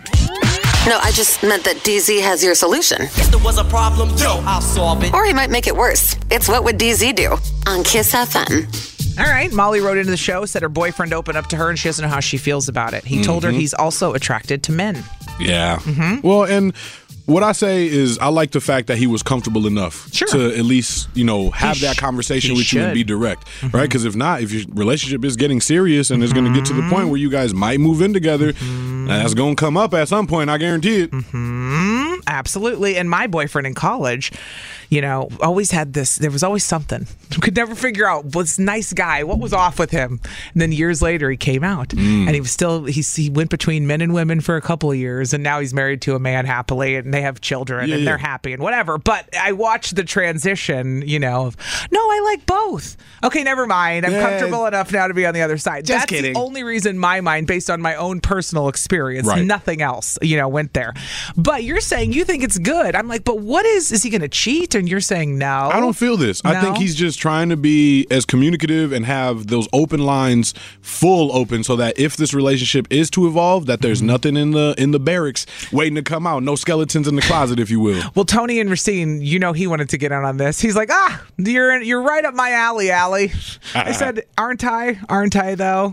[SPEAKER 1] No, I just meant that DZ has your solution.
[SPEAKER 8] If there was a problem, yo, I'll solve it.
[SPEAKER 1] Or he might make it worse. It's What Would DZ Do on Kiss FM.
[SPEAKER 2] All right. Molly wrote into the show, said her boyfriend opened up to her and she doesn't know how she feels about it. He told her he's also attracted to men.
[SPEAKER 3] Yeah. Well, and what I say is I like the fact that he was comfortable enough to at least, have that conversation with you and be direct, right? Because if not, if your relationship is getting serious and it's going to get to the point where you guys might move in together, that's going to come up at some point. I guarantee it.
[SPEAKER 2] Absolutely. And my boyfriend in college, always had this. There was always something. Could never figure out this nice guy. What was off with him? And then years later, he came out and he was still, he went between men and women for a couple of years. And now he's married to a man happily and they have children and they're happy and whatever. But I watched the transition, of, no, I like both. Okay, never mind. I'm comfortable enough now to be on the other side.
[SPEAKER 3] Just
[SPEAKER 2] That's
[SPEAKER 3] kidding.
[SPEAKER 2] the only reason my mind, based on my own personal experience, nothing else, went there. But you're saying you think it's good. I'm like, but what is he going to cheat? And you're saying no.
[SPEAKER 3] I don't feel this. I think he's just trying to be as communicative and have those open lines full open so that if this relationship is to evolve, that there's nothing in the barracks waiting to come out. No skeletons in the closet, if you will.
[SPEAKER 2] Well, Tony and Racine, he wanted to get in on this. He's like, you're right up my alley, Allie. I said, aren't I? Aren't I, though?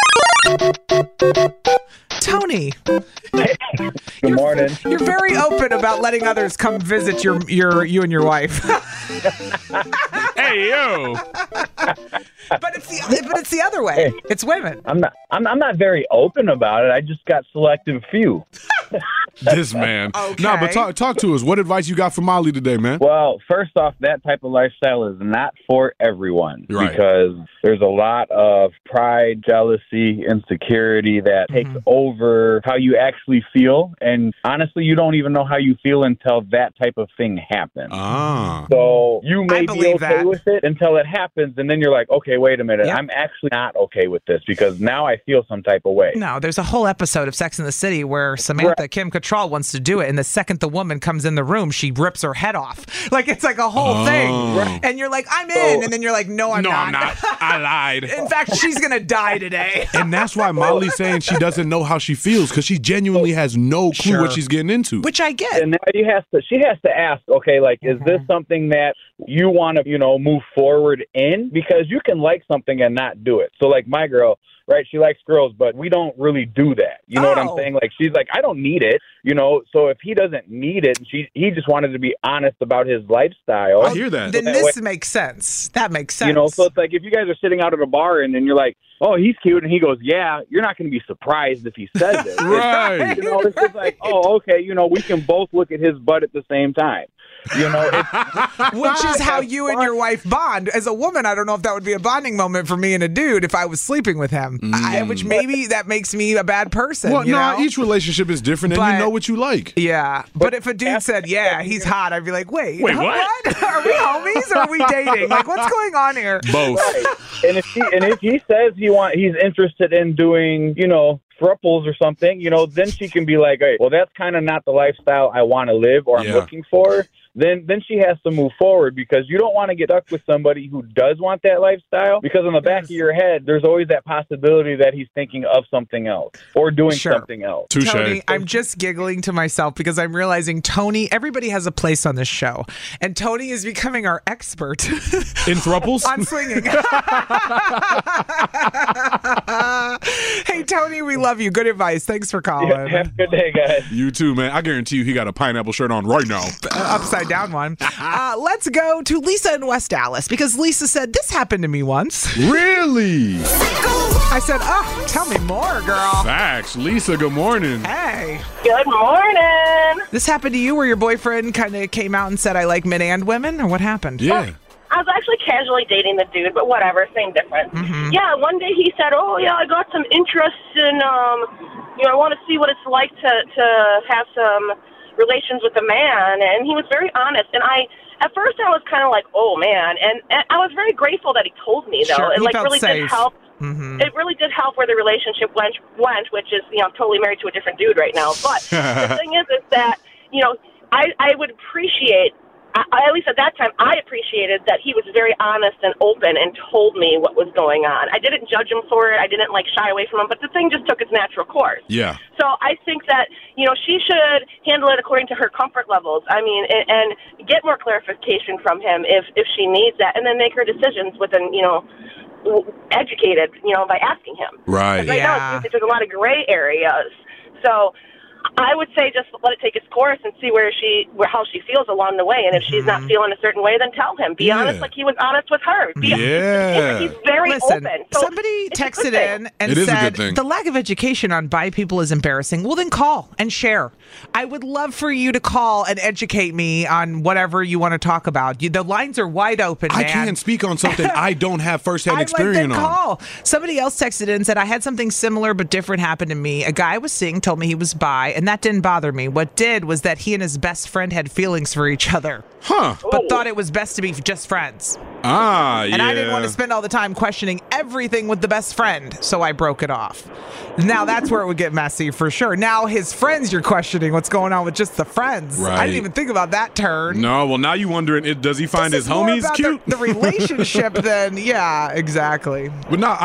[SPEAKER 2] Tony.
[SPEAKER 9] Good morning.
[SPEAKER 2] You're very open about letting others come visit you and your wife.
[SPEAKER 3] Hey, yo.
[SPEAKER 2] But it's the other way. It's women.
[SPEAKER 9] I'm not very open about it. I just got selective few.
[SPEAKER 3] This man.
[SPEAKER 2] Okay.
[SPEAKER 3] No, but talk to us. What advice you got for Molly today, man?
[SPEAKER 9] Well, first off, that type of lifestyle is not for everyone because there's a lot of pride, jealousy, insecurity that takes over how you actually feel. And honestly, you don't even know how you feel until that type of thing happens. So you may be okay with it until it happens. And then you're like, okay, wait a minute.
[SPEAKER 2] Yep.
[SPEAKER 9] I'm actually not okay with this because now I feel some type of way.
[SPEAKER 2] No, there's a whole episode of Sex and the City where Samantha Kim Cattrall wants to do it. And the second the woman comes in the room, she rips her head off. Like, it's like a whole thing. And you're like, I'm in. And then you're like, no, I'm not.
[SPEAKER 3] I lied.
[SPEAKER 2] In fact, she's going to die today.
[SPEAKER 3] And that's why Molly's saying she doesn't know how she feels because she genuinely has no clue what she's getting into.
[SPEAKER 2] Which I get.
[SPEAKER 9] And now she has to ask, okay, like, is this something that you want to, move forward in? Because you can like something and not do it. So, like, my girl, right, she likes girls, but we don't really do that. You know what I'm saying? Like, she's like, I don't need it, so if he doesn't need it, he just wanted to be honest about his lifestyle.
[SPEAKER 3] I hear that.
[SPEAKER 2] Then this makes sense. That makes sense.
[SPEAKER 9] So it's like if you guys are sitting out at a bar and then you're like, oh, he's cute, and he goes, yeah, you're not going to be surprised if he says it.
[SPEAKER 3] Right.
[SPEAKER 9] It's just like, oh, okay, we can both look at his butt at the same time.
[SPEAKER 2] Which is how you and your wife bond. As a woman, I don't know if that would be a bonding moment for me and a dude if I was sleeping with him. Which maybe that makes me a bad person.
[SPEAKER 3] Well, each relationship is different, and you know what you like.
[SPEAKER 2] Yeah, but if a dude said, "Yeah, he's hot," I'd be like, "Wait,
[SPEAKER 3] what?
[SPEAKER 2] Are we homies or are we dating? Like, what's going on here?"
[SPEAKER 3] Both.
[SPEAKER 9] Right. And if he says he's interested in doing, thruples or something, then she can be like, hey, well, that's kind of not the lifestyle I want to live or I'm looking for. Then she has to move forward because you don't want to get stuck with somebody who does want that lifestyle because in the back of your head, there's always that possibility that he's thinking of something else or doing something else.
[SPEAKER 3] Touché.
[SPEAKER 2] Tony, I'm just giggling to myself because I'm realizing everybody has a place on this show, and Tony is becoming our expert
[SPEAKER 3] in thruples
[SPEAKER 2] on swinging. Hey, Tony, we love you. Good advice. Thanks for calling.
[SPEAKER 9] Yeah, have a good day, guys.
[SPEAKER 3] You too, man. I guarantee you he got a pineapple shirt on right now.
[SPEAKER 2] Upside down one. Let's go to Lisa in West Dallas because Lisa said, this happened to me once.
[SPEAKER 3] Really?
[SPEAKER 2] I said, oh, tell me more, girl.
[SPEAKER 3] Facts. Lisa, good morning.
[SPEAKER 2] Hey.
[SPEAKER 6] Good morning.
[SPEAKER 2] This happened to you where your boyfriend kind of came out and said, I like men and women, or what happened?
[SPEAKER 3] Yeah.
[SPEAKER 6] I was actually casually dating the dude, but whatever, same difference.
[SPEAKER 2] Mm-hmm.
[SPEAKER 6] Yeah, one day he said, oh, yeah, I got some interest in, I want to see what it's like to have some relations with a man. And he was very honest. And at first I was kind of like, oh, man. And I was very grateful that he told me, though.
[SPEAKER 2] Sure,
[SPEAKER 6] it
[SPEAKER 2] he felt
[SPEAKER 6] really
[SPEAKER 2] safe.
[SPEAKER 6] did help.
[SPEAKER 2] Mm-hmm.
[SPEAKER 6] It really did help where the relationship went, which is, I'm totally married to a different dude right now. But the thing is that, I would appreciate, at least at that time, I appreciated that he was very honest and open and told me what was going on. I didn't judge him for it. I didn't, shy away from him. But the thing just took its natural course.
[SPEAKER 3] Yeah.
[SPEAKER 6] So I think that, she should handle it according to her comfort levels. I mean, and get more clarification from him if she needs that, and then make her decisions within, educated, by asking him.
[SPEAKER 3] Right.
[SPEAKER 6] Right now, it seems like there's a lot of gray areas. So I would say just let it take its course and see how she feels along the way. And if she's not feeling a certain way, then tell him. Be honest like he was honest with her. He's very open. So
[SPEAKER 2] somebody texted in and
[SPEAKER 3] it
[SPEAKER 2] said,
[SPEAKER 3] is
[SPEAKER 2] the lack of education on bi people is embarrassing. Well, then call and share. I would love for you to call and educate me on whatever you want to talk about. The lines are wide open, man.
[SPEAKER 3] I can't speak on something I don't have firsthand experience on.
[SPEAKER 2] Call. Somebody else texted in and said, I had something similar but different happen to me. A guy I was seeing told me he was bi, and that didn't bother me. What did was that he and his best friend had feelings for each other. But thought it was best to be just friends. And I didn't want to spend all the time questioning everything with the best friend, so I broke it off. Now that's where it would get messy for sure. Now his friends, you're questioning what's going on with just the friends.
[SPEAKER 3] Right.
[SPEAKER 2] I didn't even think about that turn.
[SPEAKER 3] No, well now you wondering, does he find his homies
[SPEAKER 2] about
[SPEAKER 3] cute?
[SPEAKER 2] The relationship then, yeah, exactly.
[SPEAKER 3] But no,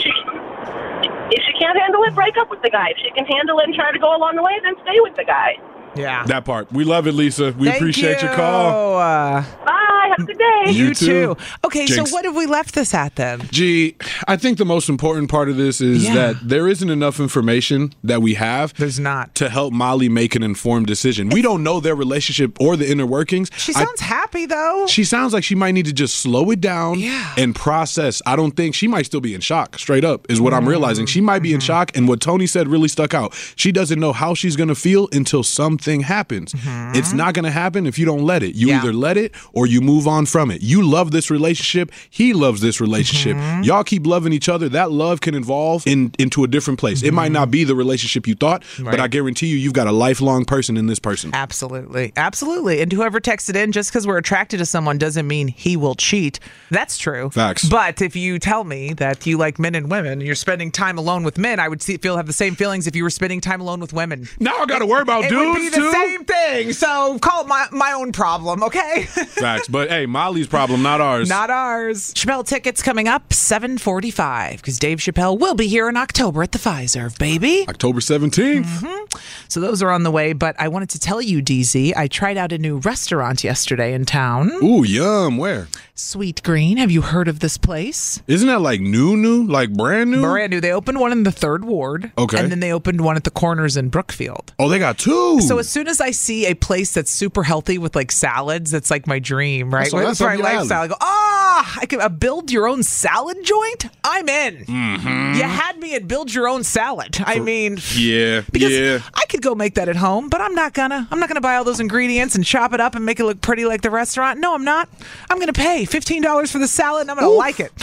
[SPEAKER 6] if she can't handle it, break up with the guy. If she can handle it and try to go along the way, then stay with the guy.
[SPEAKER 2] Yeah.
[SPEAKER 3] That part. We love it, Lisa. We appreciate your call.
[SPEAKER 6] Bye. Have a good day.
[SPEAKER 2] You too. Okay,
[SPEAKER 3] Jinx.
[SPEAKER 2] so what have we left this at then?
[SPEAKER 3] Gee, I think the most important part of this is that there isn't enough information that we have.
[SPEAKER 2] There's not.
[SPEAKER 3] To help Molly make an informed decision. We don't know their relationship or the inner workings.
[SPEAKER 2] She sounds happy, though.
[SPEAKER 3] She sounds like she might need to just slow it down and process. I don't think she might still be in shock, straight up, is what I'm realizing. She might be in shock, and what Tony said really stuck out. She doesn't know how she's going to feel until something happens. It's not going to happen if you don't let it. You either let it or you move on from it. You love this relationship. He loves this relationship. Y'all keep loving each other. That love can evolve into a different place. It might not be the relationship you thought, but I guarantee you've got a lifelong person in this person.
[SPEAKER 2] Absolutely. Absolutely. And whoever texted in, just because we're attracted to someone doesn't mean he will cheat. That's true.
[SPEAKER 3] Facts.
[SPEAKER 2] But if you tell me that you like men and women and you're spending time alone with men, I would have the same feelings if you were spending time alone with women.
[SPEAKER 3] Now I got to worry about dudes,
[SPEAKER 2] too. It would be the
[SPEAKER 3] too?
[SPEAKER 2] same thing. So call it my own problem, okay?
[SPEAKER 3] Facts. But hey, Molly's problem, not ours.
[SPEAKER 2] Not ours. Chappelle tickets coming up 7:45 because Dave Chappelle will be here in October at the Fiserv, baby.
[SPEAKER 3] October 17th.
[SPEAKER 2] So those are on the way. But I wanted to tell you, DZ, I tried out a new restaurant yesterday in town.
[SPEAKER 3] Ooh, yum. Where?
[SPEAKER 2] Sweet Green. Have you heard of this place?
[SPEAKER 3] Isn't that like new? Like brand new?
[SPEAKER 2] Brand new. They opened one in the 3rd Ward.
[SPEAKER 3] Okay.
[SPEAKER 2] And then they opened one at the corners in Brookfield.
[SPEAKER 3] Oh, they got 2.
[SPEAKER 2] So as soon as I see a place that's super healthy with like salads, that's like my dream, right?
[SPEAKER 3] That's
[SPEAKER 2] my
[SPEAKER 3] up your
[SPEAKER 2] lifestyle.
[SPEAKER 3] alley.
[SPEAKER 2] I go, I could build your own salad joint? I'm in. You had me at build your own salad. I mean, because I could go make that at home, but I'm not gonna buy all those ingredients and chop it up and make it look pretty like the restaurant. No, I'm not. I'm gonna pay $15 for the salad and I'm gonna like it.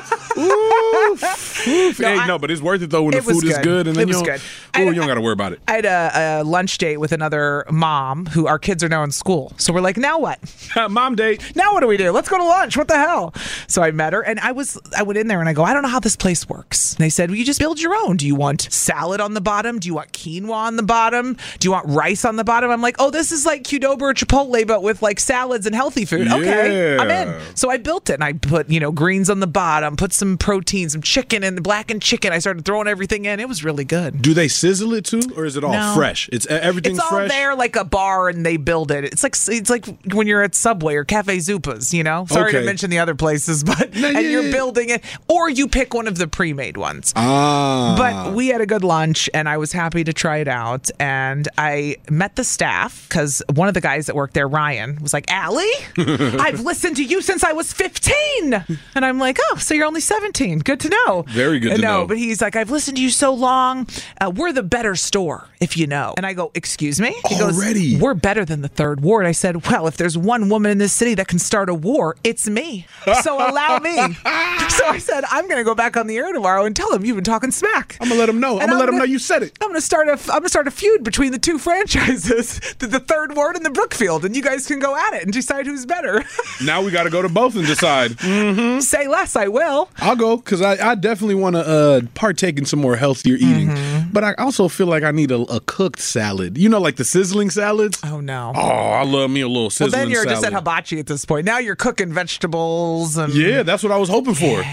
[SPEAKER 3] But it's worth it though when the food is good and then you don't got to worry about it.
[SPEAKER 2] I had a lunch date with another mom who our kids are now in school. So we're like, now what?
[SPEAKER 3] Mom date.
[SPEAKER 2] Now what do we do? Let's go to lunch. What the hell? So I met her and I went in there and I go, I don't know how this place works. And they said, well, you just build your own. Do you want salad on the bottom? Do you want quinoa on the bottom? Do you want rice on the bottom? I'm like, oh, this is like Qdoba or Chipotle, but with like salads and healthy food. Okay, I'm in. So I built it, and I put, greens on the bottom, put some protein, some chicken, and the blackened chicken. I started throwing everything in. It was really good.
[SPEAKER 3] Do they sizzle it too, or is it all fresh? Everything's
[SPEAKER 2] all
[SPEAKER 3] fresh?
[SPEAKER 2] there like a bar, and they build it. It's like when you're at Subway or Cafe Zupas, Sorry to mention the other places, but you're building it, or you pick one of the pre-made ones. But we had a good lunch, and I was happy to try it out. And I met the staff because one of the guys that worked there, Ryan, was like, Allie, I've listened to you since I was 15. And I'm like, oh, so you're only 17. Good to know.
[SPEAKER 3] Very good to know.
[SPEAKER 2] But he's like, I've listened to you so long. We're the better store, if you know. And I go, excuse me? He
[SPEAKER 3] Already?
[SPEAKER 2] goes, we're better than the Third Ward. I said, well, if there's one woman in this city that can start a war, it's me. So allow me. So I said, I'm going to go back on the air tomorrow and tell them you've been talking smack.
[SPEAKER 3] I'm going to let them know. I'm going to let them know you said it.
[SPEAKER 2] I'm going to start a feud between the two franchises, the Third Ward and the Brookfield, and you guys can go at it and decide who's better.
[SPEAKER 3] Now we got to go to both and decide. Mm-hmm.
[SPEAKER 2] Say less, I will.
[SPEAKER 3] I'll go because I definitely want to partake in some more healthier eating. But I also feel like I need a cooked salad. Like the sizzling salads?
[SPEAKER 2] Oh, no.
[SPEAKER 3] Oh, I love me a little sizzling salad.
[SPEAKER 2] Well, then you're just at hibachi at this point. Now you're cooking vegetables. And
[SPEAKER 3] yeah, that's what I was hoping for.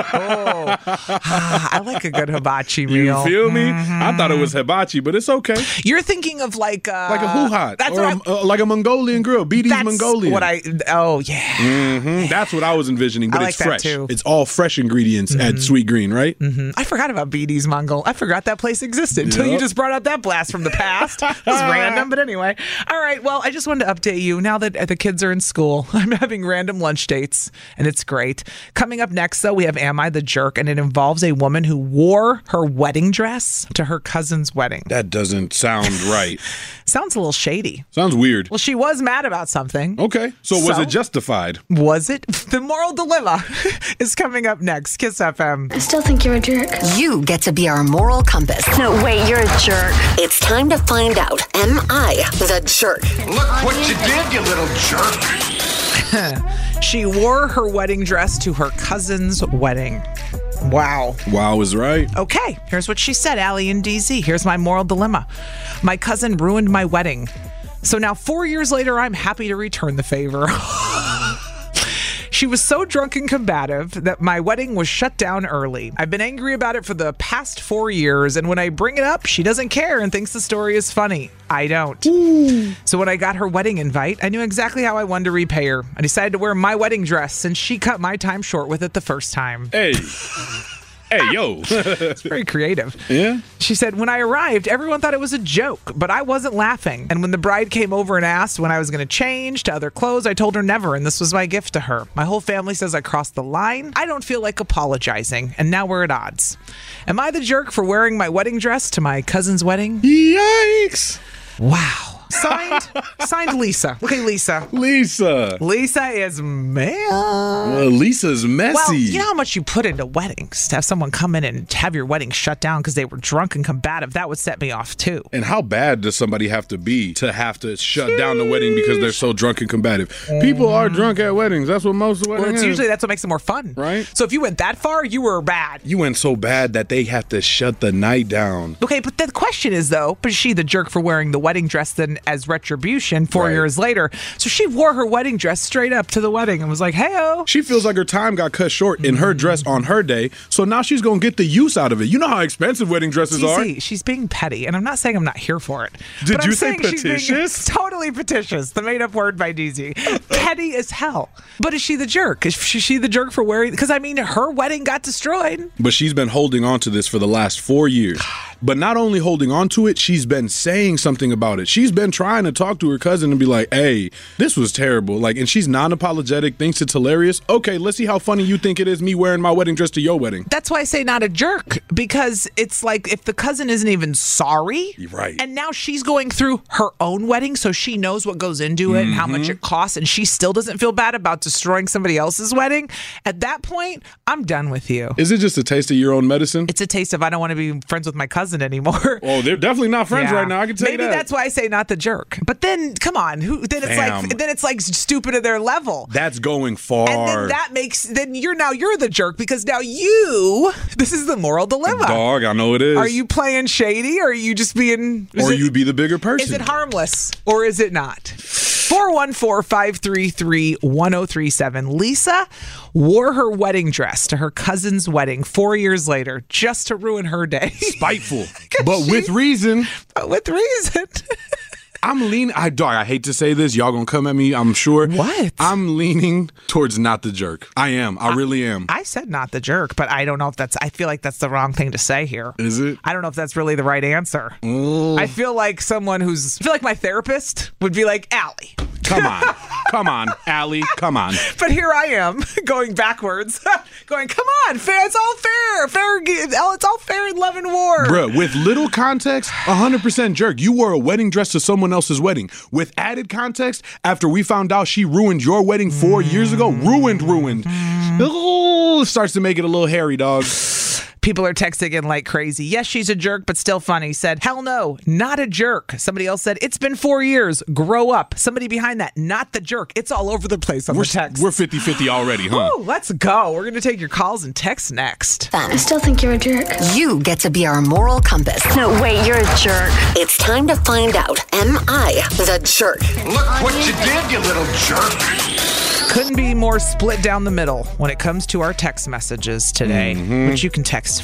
[SPEAKER 2] I like a good hibachi meal.
[SPEAKER 3] You feel me? I thought it was hibachi, but it's okay.
[SPEAKER 2] You're thinking of like a
[SPEAKER 3] hoo-hot.
[SPEAKER 2] That's
[SPEAKER 3] or like a Mongolian grill. BD's Mongolian. That's what I was envisioning, but it's fresh.
[SPEAKER 2] Too.
[SPEAKER 3] It's all fresh ingredients at Sweet Green, right?
[SPEAKER 2] I forgot about BD's Mongol. I forgot that place existed until you just brought out that blast from the past. It was random, but anyway. All right, well, I just wanted to update you. Now that the kids are in school, I'm having random lunch dates, and it's great. Coming up next, though, we have Am I the Jerk? And it involves a woman who wore her wedding dress to her cousin's wedding.
[SPEAKER 3] That doesn't sound right.
[SPEAKER 2] Sounds a little shady.
[SPEAKER 3] Sounds weird.
[SPEAKER 2] Well, she was mad about something.
[SPEAKER 3] Okay. So was it justified?
[SPEAKER 2] Was it? The moral dilemma is coming up next. Kiss FM.
[SPEAKER 1] I still think you're a jerk. You get to be our moral compass.
[SPEAKER 10] No, wait, you're a jerk.
[SPEAKER 1] It's time to find out, am I the jerk?
[SPEAKER 8] Look what you did, you little jerk.
[SPEAKER 2] She wore her wedding dress to her cousin's wedding. Wow.
[SPEAKER 3] Wow is right.
[SPEAKER 2] Okay, here's what she said, Allie and DZ. Here's my moral dilemma. My cousin ruined my wedding. So now 4 years later, I'm happy to return the favor. She was so drunk and combative that my wedding was shut down early. I've been angry about it for the past 4 years, and when I bring it up, she doesn't care and thinks the story is funny. I don't. So when I got her wedding invite, I knew exactly how I wanted to repay her. I decided to wear my wedding dress since she cut my time short with it the first time.
[SPEAKER 3] Hey. Hey, yo.
[SPEAKER 2] It's very creative.
[SPEAKER 3] Yeah?
[SPEAKER 2] She said, when I arrived, everyone thought it was a joke, but I wasn't laughing. And when the bride came over and asked when I was going to change to other clothes, I told her never, and this was my gift to her. My whole family says I crossed the line. I don't feel like apologizing, and now we're at odds. Am I the jerk for wearing my wedding dress to my cousin's wedding?
[SPEAKER 3] Yikes.
[SPEAKER 2] Wow. Signed Lisa. Look at Lisa. Lisa is mad.
[SPEAKER 3] Well, Lisa's messy.
[SPEAKER 2] Well, you know how much you put into weddings to have someone come in and have your wedding shut down because they were drunk and combative. That would set me off too.
[SPEAKER 3] And how bad does somebody have to be to have to shut down the wedding because they're so drunk and combative? People are drunk at weddings. That's what most weddings
[SPEAKER 2] Well, it's usually that's what makes it more fun.
[SPEAKER 3] Right?
[SPEAKER 2] So if you went that far, you were bad.
[SPEAKER 3] You went so bad that they have to shut the night down.
[SPEAKER 2] Okay, but the question is though, but is she the jerk for wearing the wedding dress then as retribution 4 years later? So she wore her wedding dress straight up to the wedding and was like, hey-o.
[SPEAKER 3] She feels like her time got cut short in her dress on her day, so now she's going to get the use out of it. You know how expensive wedding dresses are.
[SPEAKER 2] She's being petty, and I'm not saying I'm not here for it.
[SPEAKER 3] Did you say petitious?
[SPEAKER 2] She's totally petitious, the made-up word by DZ. Petty as hell. But is she the jerk? Is she the jerk for wearing... Because, I mean, her wedding got destroyed.
[SPEAKER 3] But she's been holding on to this for the last 4 years. But not only holding on to it, she's been saying something about it. She's been trying to talk to her cousin and be like, hey, this was terrible. Like, and she's non-apologetic, thinks it's hilarious. Okay, let's see how funny you think it is me wearing my wedding dress to your wedding.
[SPEAKER 2] That's why I say not a jerk, because it's like if the cousin isn't even sorry.
[SPEAKER 3] Right.
[SPEAKER 2] And now she's going through her own wedding, so she knows what goes into it and how much it costs, and she still doesn't feel bad about destroying somebody else's wedding. At that point, I'm done with you.
[SPEAKER 3] Is it just a taste of your own medicine?
[SPEAKER 2] It's a taste of I don't want to be friends with my cousin anymore.
[SPEAKER 3] Oh, they're definitely not friends right now. I can tell you that.
[SPEAKER 2] Maybe that's why I say not the jerk. But then, come on, then it's like stupid at their level.
[SPEAKER 3] That's going far.
[SPEAKER 2] And then you're the jerk because now this is the moral dilemma.
[SPEAKER 3] Dog, I know it is.
[SPEAKER 2] Are you playing shady or are you just being...
[SPEAKER 3] Or you be the bigger person.
[SPEAKER 2] Is it harmless or is it not? 414-533-1037. Lisa wore her wedding dress to her cousin's wedding 4 years later just to ruin her day.
[SPEAKER 3] Spiteful, but with reason.
[SPEAKER 2] With reason.
[SPEAKER 3] I'm leaning. I hate to say this. Y'all gonna come at me, I'm sure.
[SPEAKER 2] What?
[SPEAKER 3] I'm leaning towards not the jerk. I am. I really am.
[SPEAKER 2] I said not the jerk, but I don't know if I feel like that's the wrong thing to say here.
[SPEAKER 3] Is it?
[SPEAKER 2] I don't know if that's really the right answer. I feel like my therapist would be like, Allie.
[SPEAKER 3] Come on, Allie, come on.
[SPEAKER 2] But here I am going backwards, going, come on, fair. It's all fair. It's all fair in love and war.
[SPEAKER 3] Bruh, with little context, 100% jerk. You wore a wedding dress to someone else's wedding. With added context, after we found out she ruined your wedding 4 years ago, ruined. Oh, starts to make it a little hairy, dog.
[SPEAKER 2] People are texting in like crazy. Yes, she's a jerk, but still funny. Said, hell no, not a jerk. Somebody else said, it's been 4 years. Grow up. Somebody behind that, not the jerk. It's all over the place on the text.
[SPEAKER 3] We're 50-50 already, huh?
[SPEAKER 2] Ooh, let's go. We're going to take your calls and texts next.
[SPEAKER 1] I still think you're a jerk. You get to be our moral compass.
[SPEAKER 10] No, wait, you're a jerk.
[SPEAKER 1] It's time to find out, am I the jerk?
[SPEAKER 8] Look what you did, you little jerk.
[SPEAKER 2] Couldn't be more split down the middle when it comes to our text messages today, which you can text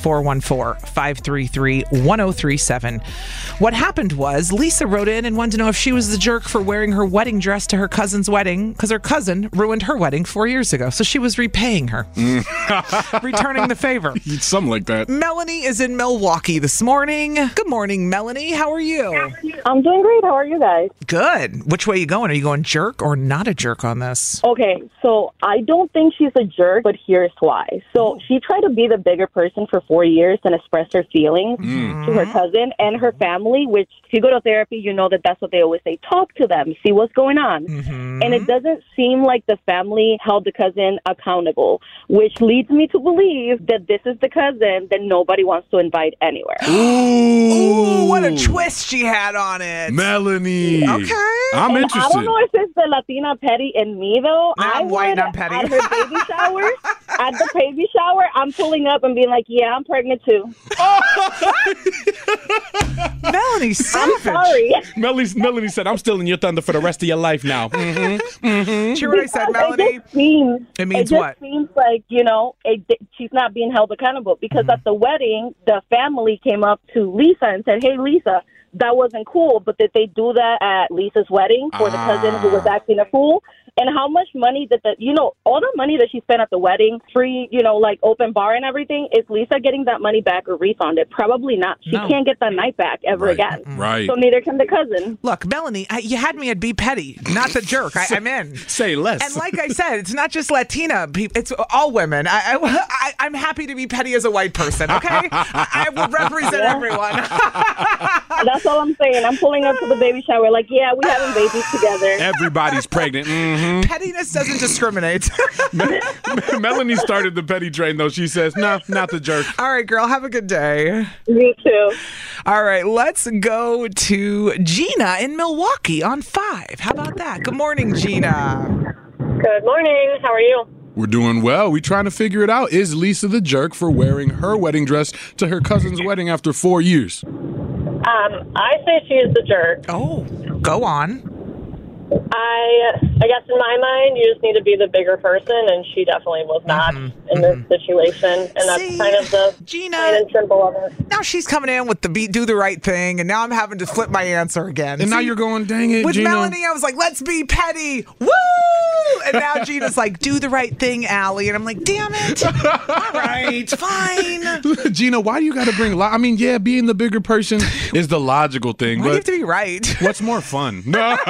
[SPEAKER 2] 414-533-1037. What happened was Lisa wrote in and wanted to know if she was the jerk for wearing her wedding dress to her cousin's wedding because her cousin ruined her wedding 4 years ago. So she was repaying her, returning the favor.
[SPEAKER 3] Something like that.
[SPEAKER 2] Melanie is in Milwaukee this morning. Good morning, Melanie. How are you?
[SPEAKER 11] I'm doing great. How are you guys?
[SPEAKER 2] Good. Which way are you going? Are you going jerk or not a jerk on this?
[SPEAKER 11] Okay. So I don't think she's a jerk, but here's why. So she tried to be the bigger person for 4 years and express her feelings to her cousin and her family, which if you go to therapy, you know that's what they always say. Talk to them, see what's going on. And it doesn't seem like the family held the cousin accountable, which leads me to believe that this is the cousin that nobody wants to invite anywhere.
[SPEAKER 2] Ooh, what a twist she had on it.
[SPEAKER 3] Melanie.
[SPEAKER 2] Okay.
[SPEAKER 3] I'm interested.
[SPEAKER 11] I don't know if it's the Latina petty in me, though.
[SPEAKER 2] I'm white, I'm petty.
[SPEAKER 11] At her baby shower, I'm pulling up and being like, yeah, I'm pregnant too.
[SPEAKER 2] Melanie, savage.
[SPEAKER 11] I'm sorry.
[SPEAKER 3] Melanie said, I'm stealing your thunder for the rest of your life now.
[SPEAKER 2] Hear what I said, Melanie? It means what?
[SPEAKER 11] It seems like, she's not being held accountable because at the wedding, the family came up to Lisa and said, hey, Lisa, that wasn't cool, but did they do that at Lisa's wedding for the cousin who was acting a fool? And how much money did all the money that she spent at the wedding, free, like open bar and everything, is Lisa getting that money back or refunded? Probably not. She can't get that night back ever again.
[SPEAKER 3] Right.
[SPEAKER 11] So neither can the cousin.
[SPEAKER 2] Look, Melanie, you had me at be petty, not the jerk. I'm in.
[SPEAKER 3] Say less.
[SPEAKER 2] And like I said, it's not just Latina people. It's all women. I'm happy to be petty as a white person, okay? I will represent everyone.
[SPEAKER 11] That's all I'm saying. I'm pulling up to the baby shower like, yeah, we having babies together.
[SPEAKER 3] Everybody's pregnant.
[SPEAKER 2] Pettiness doesn't discriminate.
[SPEAKER 3] Melanie started the petty train, though. She says, no, not the jerk.
[SPEAKER 2] All right, girl, have a good day.
[SPEAKER 11] Me too.
[SPEAKER 2] All right, let's go to Gina in Milwaukee on 5. How about that? Good morning, Gina.
[SPEAKER 12] Good morning. How are you?
[SPEAKER 3] We're doing well. We're trying to figure it out. Is Lisa the jerk for wearing her wedding dress to her cousin's wedding after 4 years?
[SPEAKER 12] I say she is the jerk.
[SPEAKER 2] Oh, go on.
[SPEAKER 12] I guess in my mind, you just need to be the bigger person, and she definitely was not in this situation, and that's kind of the
[SPEAKER 2] Gina,
[SPEAKER 12] plain and simple of it.
[SPEAKER 2] Now she's coming in with the do the right thing, and now I'm having to flip my answer again.
[SPEAKER 3] And now you're going, dang it,
[SPEAKER 2] with
[SPEAKER 3] Gina.
[SPEAKER 2] Melanie, I was like, let's be petty. Woo! And now Gina's like, do the right thing, Allie. And I'm like, damn it. All right, fine.
[SPEAKER 3] Gina, why do you got to bring being the bigger person is the logical thing.
[SPEAKER 2] Why do you have to be right?
[SPEAKER 3] What's more fun?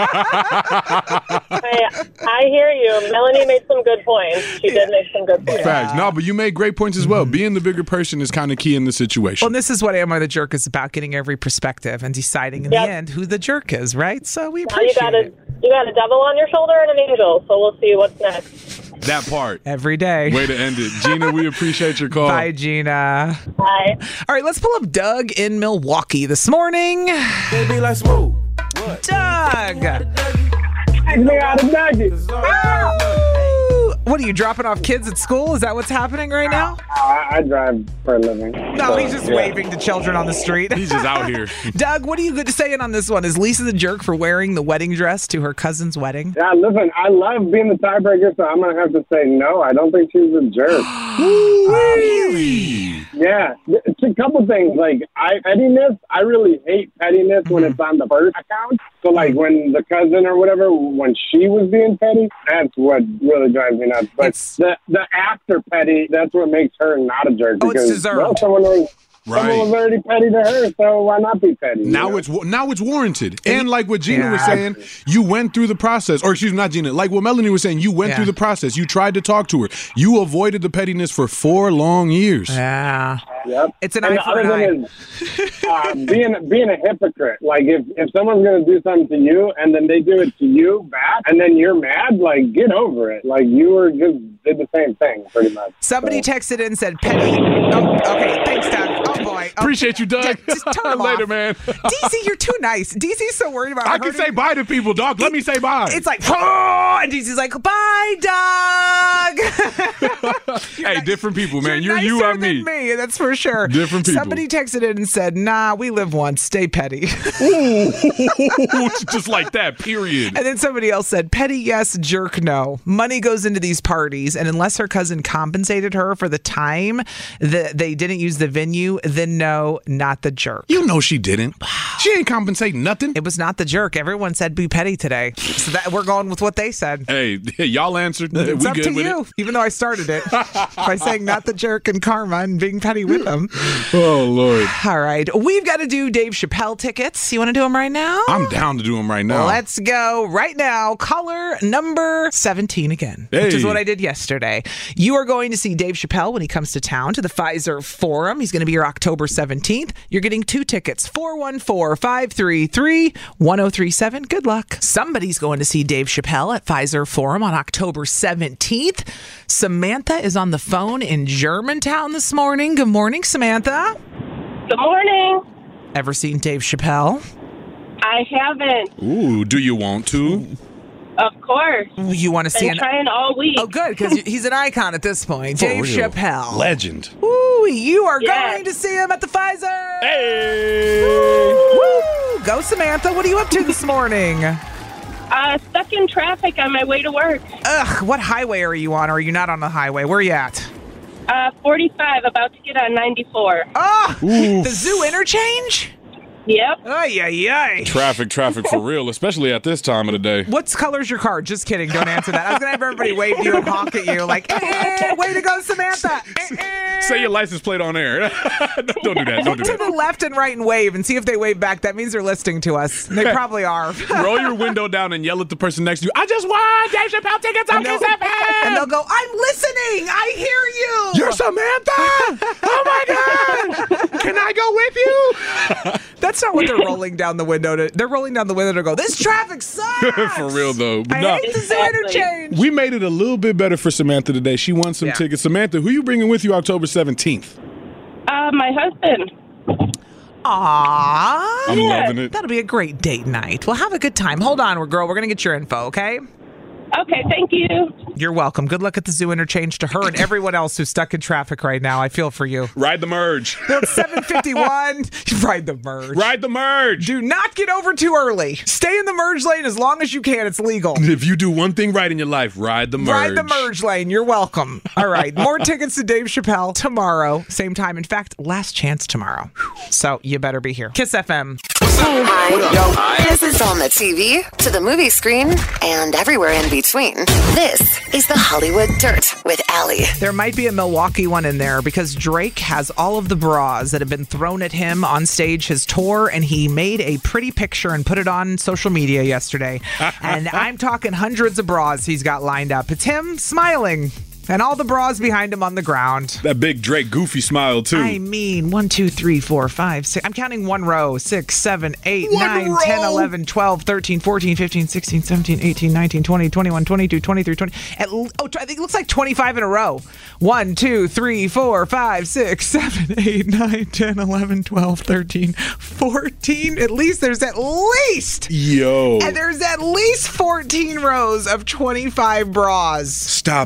[SPEAKER 12] I hear you. Melanie made some good points. She did make some good points.
[SPEAKER 3] Facts. No, but you made great points as well. Being the bigger person is kind of key in the situation.
[SPEAKER 2] Well, this is what Am I the Jerk is about, getting every perspective and deciding in the end who the jerk is, right? So we appreciate it.
[SPEAKER 12] You got a devil on your shoulder and an angel, so we'll see what's next.
[SPEAKER 3] That part.
[SPEAKER 2] Every day.
[SPEAKER 3] Way to end it. Gina, we appreciate your call.
[SPEAKER 2] Bye, Gina.
[SPEAKER 12] Bye.
[SPEAKER 2] All right, let's pull up Doug in Milwaukee this morning.
[SPEAKER 13] Baby, let's move.
[SPEAKER 2] Doug. What are you dropping off kids at school? Is that what's happening right now?
[SPEAKER 10] I drive for a living.
[SPEAKER 2] No, he's just waving to children on the street.
[SPEAKER 3] He's just out here.
[SPEAKER 2] Doug, what are you saying on this one? Is Lisa the jerk for wearing the wedding dress to her cousin's wedding?
[SPEAKER 10] Yeah, listen, I love being the tiebreaker, so I'm going to have to say no. I don't think she's a jerk.
[SPEAKER 2] Really?
[SPEAKER 10] Yeah. It's a couple things. Like, pettiness, I really hate pettiness when it's on the first account. So, like, when the cousin or whatever, when she was being petty, that's what really drives me nuts. But the after petty, that's what makes her not a jerk.
[SPEAKER 2] Oh, it's deserved.
[SPEAKER 10] Well, someone was already petty to her, so why not be petty?
[SPEAKER 3] Now it's warranted. And like what Gina was saying, you went through the process. Or excuse me, not Gina. Like what Melanie was saying, you went through the process. You tried to talk to her. You avoided the pettiness for 4 long years.
[SPEAKER 2] Yeah.
[SPEAKER 10] Yep.
[SPEAKER 2] It's an eye for an eye.
[SPEAKER 10] Being a hypocrite. Like if someone's going to do something to you and then they do it to you back and then you're mad, like get over it. Like you were just did the same thing pretty much.
[SPEAKER 2] Somebody texted in and said petty. Oh, okay. Thanks, Doug. Oh boy. Oh,
[SPEAKER 3] Appreciate you, Doug.
[SPEAKER 2] Just turn him
[SPEAKER 3] later,
[SPEAKER 2] off.
[SPEAKER 3] man.
[SPEAKER 2] DC, you're too nice. DC's so worried about
[SPEAKER 3] I can say bye to people, dog. Let me say bye.
[SPEAKER 2] It's like, oh, and DC's like, bye, Doug.
[SPEAKER 3] Hey, different people, man. You're
[SPEAKER 2] nicer
[SPEAKER 3] you, I'm
[SPEAKER 2] than me. That's for sure.
[SPEAKER 3] Different people.
[SPEAKER 2] Somebody texted in and said, nah, we live once. Stay petty.
[SPEAKER 3] Just like that, period.
[SPEAKER 2] And then somebody else said, petty yes, jerk no. Money goes into these parties, and unless her cousin compensated her for the time that they didn't use the venue, then no, not the jerk.
[SPEAKER 3] You know she didn't. She ain't compensating nothing.
[SPEAKER 2] It was not the jerk. Everyone said be petty today. So that we're going with what they said.
[SPEAKER 3] Hey, y'all answered.
[SPEAKER 2] It's
[SPEAKER 3] we
[SPEAKER 2] up
[SPEAKER 3] good
[SPEAKER 2] to
[SPEAKER 3] with
[SPEAKER 2] you,
[SPEAKER 3] it?
[SPEAKER 2] even though I started it by saying not the jerk and karma and being petty with them.
[SPEAKER 3] Oh, Lord.
[SPEAKER 2] All right. We've got to do Dave Chappelle tickets. You want to do them right now?
[SPEAKER 3] I'm down to do them right now.
[SPEAKER 2] Let's go right now. Caller number 17 again, which is what I did yesterday. You are going to see Dave Chappelle when he comes to town to the Pfizer Forum. He's going to be here October 17th. You're getting 2 tickets, 414-533-1037. Good luck. Somebody's going to see Dave Chappelle at Pfizer Forum on October 17th. Samantha is on the phone in Germantown this morning. Good morning, Samantha.
[SPEAKER 12] Good morning.
[SPEAKER 2] Ever seen Dave Chappelle?
[SPEAKER 12] I haven't.
[SPEAKER 3] Ooh, do you want to?
[SPEAKER 12] Of course.
[SPEAKER 2] You want to see
[SPEAKER 12] Been trying all week.
[SPEAKER 2] Oh, good, because he's an icon at this point.
[SPEAKER 3] For
[SPEAKER 2] Dave
[SPEAKER 3] real.
[SPEAKER 2] Chappelle.
[SPEAKER 3] Legend.
[SPEAKER 2] Ooh, you are going to see him at the Pfizer.
[SPEAKER 3] Hey!
[SPEAKER 2] Woo! Go, Samantha. What are you up to this morning?
[SPEAKER 12] Stuck in traffic on my way to work.
[SPEAKER 2] Ugh, what highway are you on? Or are you not on the highway? Where are you at?
[SPEAKER 12] 45, about to get on 94.
[SPEAKER 2] Oh, the zoo interchange?
[SPEAKER 12] Yep.
[SPEAKER 2] Ay, ay, ay.
[SPEAKER 3] Traffic for real, especially at this time of the day.
[SPEAKER 2] What color's your car? Just kidding. Don't answer that. I was going to have everybody wave to you and honk at you like, way to go, Samantha.
[SPEAKER 3] Say your license plate on air. Don't do that. Don't do
[SPEAKER 2] To the
[SPEAKER 3] that.
[SPEAKER 2] left and right and wave and see if they wave back. That means they're listening to us. They probably are.
[SPEAKER 3] Roll your window down and yell at the person next to you. I just won Dave Chappelle tickets on Kiss FM.
[SPEAKER 2] And they'll go, I'm listening. I hear you.
[SPEAKER 3] You're Samantha. Oh my gosh. Can I go with you?
[SPEAKER 2] That's not what they're rolling down the window to. They're rolling down the window to go, this traffic sucks.
[SPEAKER 3] For real, though. But
[SPEAKER 2] I hate the zoo interchange.
[SPEAKER 3] We made it a little bit better for Samantha today. She won some tickets. Samantha, who you bringing with you October 17th?
[SPEAKER 12] My husband.
[SPEAKER 2] Aww.
[SPEAKER 3] I'm loving it.
[SPEAKER 2] That'll be a great date night. Well, have a good time. Hold on, girl. We're going to get your info, okay?
[SPEAKER 12] Okay, thank you.
[SPEAKER 2] You're welcome. Good luck at the zoo interchange to her and everyone else who's stuck in traffic right now. I feel for you.
[SPEAKER 3] Ride the merge.
[SPEAKER 2] It's 7:51. Ride the merge.
[SPEAKER 3] Ride the merge.
[SPEAKER 2] Do not get over too early. Stay in the merge lane as long as you can. It's legal.
[SPEAKER 3] If you do one thing right in your life, ride the merge.
[SPEAKER 2] Ride the merge lane. You're welcome. All right. More tickets to Dave Chappelle tomorrow. Same time. In fact, last chance tomorrow. So you better be here. Kiss FM.
[SPEAKER 1] Hi. This is on the TV, to the movie screen, and everywhere in between. This is the Hollywood Dirt with Allie.
[SPEAKER 2] There might be a Milwaukee one in there because Drake has all of the bras that have been thrown at him on stage his tour, and he made a pretty picture and put it on social media yesterday. And I'm talking hundreds of bras he's got lined up. It's him smiling. And all the bras behind him on the ground.
[SPEAKER 3] That big Drake goofy smile, too.
[SPEAKER 2] I mean, 1, 2, 3, 4, 5, 6. I'm counting one row. 6, 7, 8, 9, 10, 11, 12, 13, 14, 15, 16, 17, 18, 19, 20, 21, 22, 23, 20. I think it looks like 25 in a row. 1, 2, 3, 4, 5, 6, 7, 8, 9, 10, 11, 12, 13, 14. At least there's at least.
[SPEAKER 3] Yo.
[SPEAKER 2] And there's at least 14 rows of 25 bras.
[SPEAKER 3] Stop it.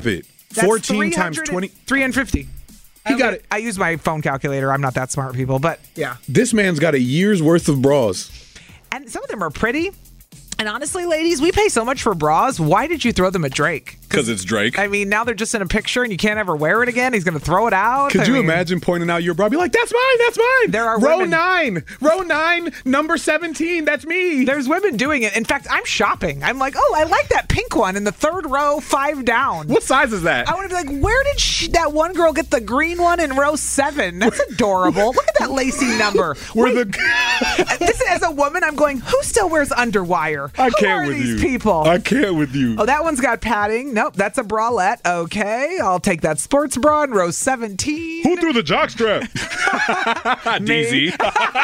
[SPEAKER 2] That's
[SPEAKER 3] 14 times 20.
[SPEAKER 2] 350.
[SPEAKER 3] He got it.
[SPEAKER 2] I use my phone calculator. I'm not that smart, people, but yeah.
[SPEAKER 3] This man's got a year's worth of bras.
[SPEAKER 2] And some of them are pretty. And honestly, ladies, we pay so much for bras. Why did you throw them at Drake?
[SPEAKER 3] Because it's Drake.
[SPEAKER 2] I mean, now they're just in a picture and you can't ever wear it again. He's going to throw it out.
[SPEAKER 3] Could you imagine pointing out your bra? Be like, that's mine, that's mine.
[SPEAKER 2] There are
[SPEAKER 3] row 9, number 17, that's me.
[SPEAKER 2] There's women doing it. In fact, I'm shopping. I'm like, oh, I like that pink one in the 3rd row, 5 down.
[SPEAKER 3] What size is that?
[SPEAKER 2] I want to be like, where did that one girl get the green one in row 7? That's adorable. Look at that lacy number. This, as a woman, I'm going, who still wears underwire?
[SPEAKER 3] I can't
[SPEAKER 2] with
[SPEAKER 3] you.
[SPEAKER 2] People?
[SPEAKER 3] I can't with you.
[SPEAKER 2] Oh, that one's got padding. Nope, that's a bralette. Okay, I'll take that sports bra in row 17.
[SPEAKER 3] Who threw the jockstrap? DZ.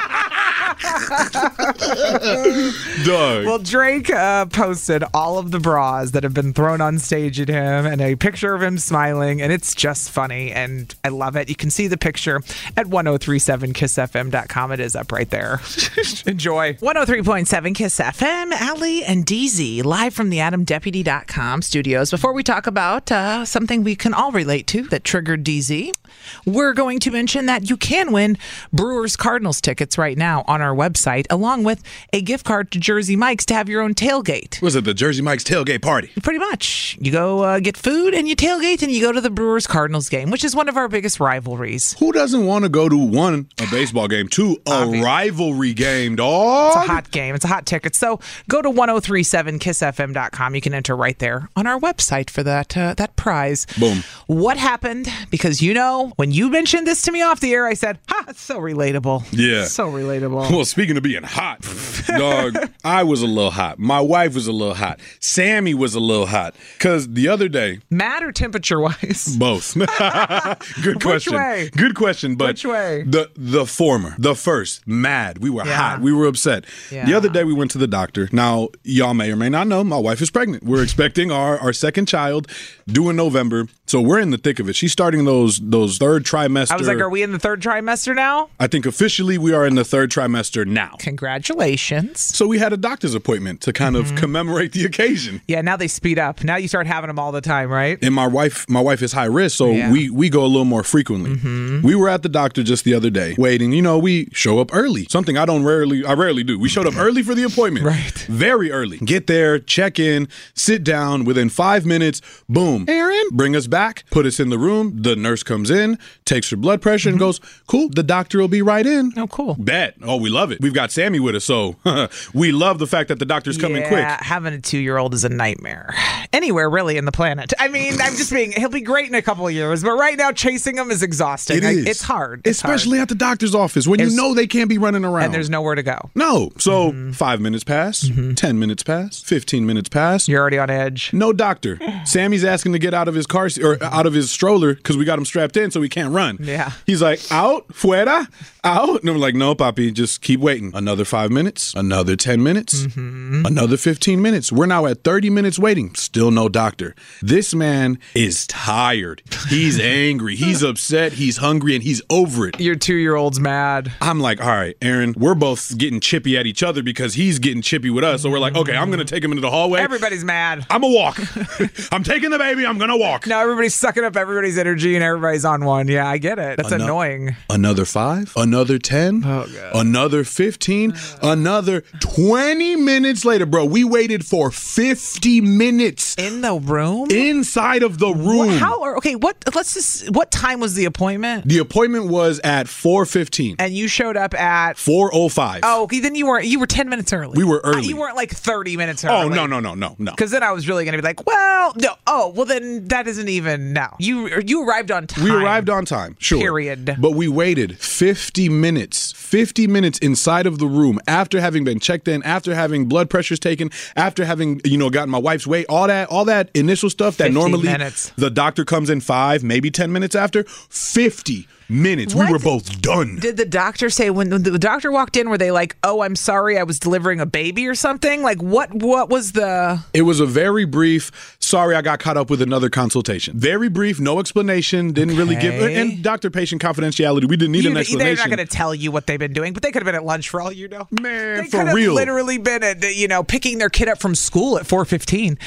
[SPEAKER 3] Doug.
[SPEAKER 2] Well, Drake posted all of the bras that have been thrown on stage at him and a picture of him smiling, and it's just funny, and I love it. You can see the picture at 1037kissfm.com. It is up right there. Enjoy. 103.7 Kiss FM, Allie and DZ, live from the AdamDeputy.com studios. Before we talk about something we can all relate to that triggered DZ, we're going to mention that you can win Brewers Cardinals tickets right now on our website, along with a gift card to Jersey Mike's to have your own tailgate.
[SPEAKER 3] Was it the Jersey Mike's tailgate party?
[SPEAKER 2] Pretty much. You go get food and you tailgate and you go to the Brewers Cardinals game, which is one of our biggest rivalries.
[SPEAKER 3] Who doesn't want to go to a baseball game, 2, a rivalry game, dog?
[SPEAKER 2] It's a hot game. It's a hot ticket. So go to 1037kissfm.com. You can enter right there on our website for that prize.
[SPEAKER 3] Boom.
[SPEAKER 2] What happened? Because when you mentioned this to me off the air, I said, it's so relatable.
[SPEAKER 3] Yeah.
[SPEAKER 2] So relatable.
[SPEAKER 3] Well, speaking of being hot, dog, I was a little hot. My wife was a little hot. Sammy was a little hot. Because the other day.
[SPEAKER 2] Mad or temperature-wise?
[SPEAKER 3] Both. Good question.
[SPEAKER 2] Which way?
[SPEAKER 3] Good question. But
[SPEAKER 2] which way?
[SPEAKER 3] The former. The first. Mad. We were hot. We were upset.
[SPEAKER 2] Yeah.
[SPEAKER 3] The other day we went to the doctor. Now, y'all may or may not know, my wife is pregnant. We're expecting our second child due in November. So we're in the thick of it. She's starting those 3rd trimester.
[SPEAKER 2] I was like, are we in the 3rd trimester now?
[SPEAKER 3] I think officially we are in the 3rd trimester now.
[SPEAKER 2] Congratulations.
[SPEAKER 3] So we had a doctor's appointment to kind of commemorate the occasion.
[SPEAKER 2] Yeah, now they speed up. Now you start having them all the time, right?
[SPEAKER 3] And my wife is high risk, so we go a little more frequently. We were at the doctor just the other day, waiting. We show up early. Something I rarely do. We showed up early for the appointment.
[SPEAKER 2] Right.
[SPEAKER 3] Very early. Get there, check in, sit down. Within 5 minutes, boom. Aaron, bring us back, put us in the room. The nurse comes in, takes her blood pressure and goes, cool, the doctor will be right in.
[SPEAKER 2] Oh, cool.
[SPEAKER 3] Bet. Oh, we love it. We've got Sammy with us, so we love the fact that the doctor's coming quick.
[SPEAKER 2] Yeah, having a 2-year-old is a nightmare. Anywhere, really, in the planet. I mean, he'll be great in a couple of years, but right now, chasing him is exhausting.
[SPEAKER 3] It is.
[SPEAKER 2] It's hard.
[SPEAKER 3] Especially at the doctor's office, when you know they can't be running around.
[SPEAKER 2] And there's nowhere to go.
[SPEAKER 3] No. So 5 minutes pass, 10 minutes pass, 15 minutes pass.
[SPEAKER 2] You're already on edge.
[SPEAKER 3] No doctor. Sammy's asking to get out of his car or out of his stroller because we got him strapped in so he can't run.
[SPEAKER 2] Yeah.
[SPEAKER 3] He's like, out, fuera, out. And I'm like, no, papi, just keep waiting. Another 5 minutes, another 10 minutes, another 15 minutes. We're now at 30 minutes waiting. Still no doctor. This man is tired. He's angry. He's upset. He's hungry and he's over it.
[SPEAKER 2] Your 2-year-old's mad.
[SPEAKER 3] I'm like, all right, Aaron, we're both getting chippy at each other because he's getting chippy with us. So we're like, okay, I'm going to take him into the hallway.
[SPEAKER 2] Everybody's mad.
[SPEAKER 3] I'm going to walk. I'm taking the baby. I'm going to walk.
[SPEAKER 2] Now everybody's sucking up everybody's energy and everybody's on one. Yeah, I get it. That's annoying.
[SPEAKER 3] Another 5, another 10, another 15, another 20 minutes later, bro. We waited for 50 minutes.
[SPEAKER 2] In the room?
[SPEAKER 3] Inside of the room.
[SPEAKER 2] What time was the appointment?
[SPEAKER 3] The appointment was at 4:15.
[SPEAKER 2] And you showed up at
[SPEAKER 3] 4:05.
[SPEAKER 2] Oh, okay, then you were 10 minutes early.
[SPEAKER 3] We were early.
[SPEAKER 2] You weren't like 30 minutes early.
[SPEAKER 3] Oh, no.
[SPEAKER 2] Because then I was really going to be like, well, no. Oh, well then that isn't even, no. You arrived on time.
[SPEAKER 3] We arrived on time, sure.
[SPEAKER 2] Period.
[SPEAKER 3] But we waited 50 minutes inside of the room after having been checked in, after having blood pressures taken, after having, gotten my wife's weight, all that initial stuff that normally the doctor comes in 5, maybe 10 minutes after. 50 minutes. We were both done.
[SPEAKER 2] Did the doctor say, when the doctor walked in, were they like, oh, I'm sorry, I was delivering a baby or something? Like, what was the...
[SPEAKER 3] It was a very brief, sorry, I got caught up with another consultation. Very brief, no explanation, didn't really give, and doctor-patient confidentiality, we didn't need an explanation.
[SPEAKER 2] They're not going to tell you what they've been doing, but they could have been at lunch for all you know.
[SPEAKER 3] Man,
[SPEAKER 2] they
[SPEAKER 3] for
[SPEAKER 2] could have
[SPEAKER 3] real.
[SPEAKER 2] literally been at, picking their kid up from school at 4:15.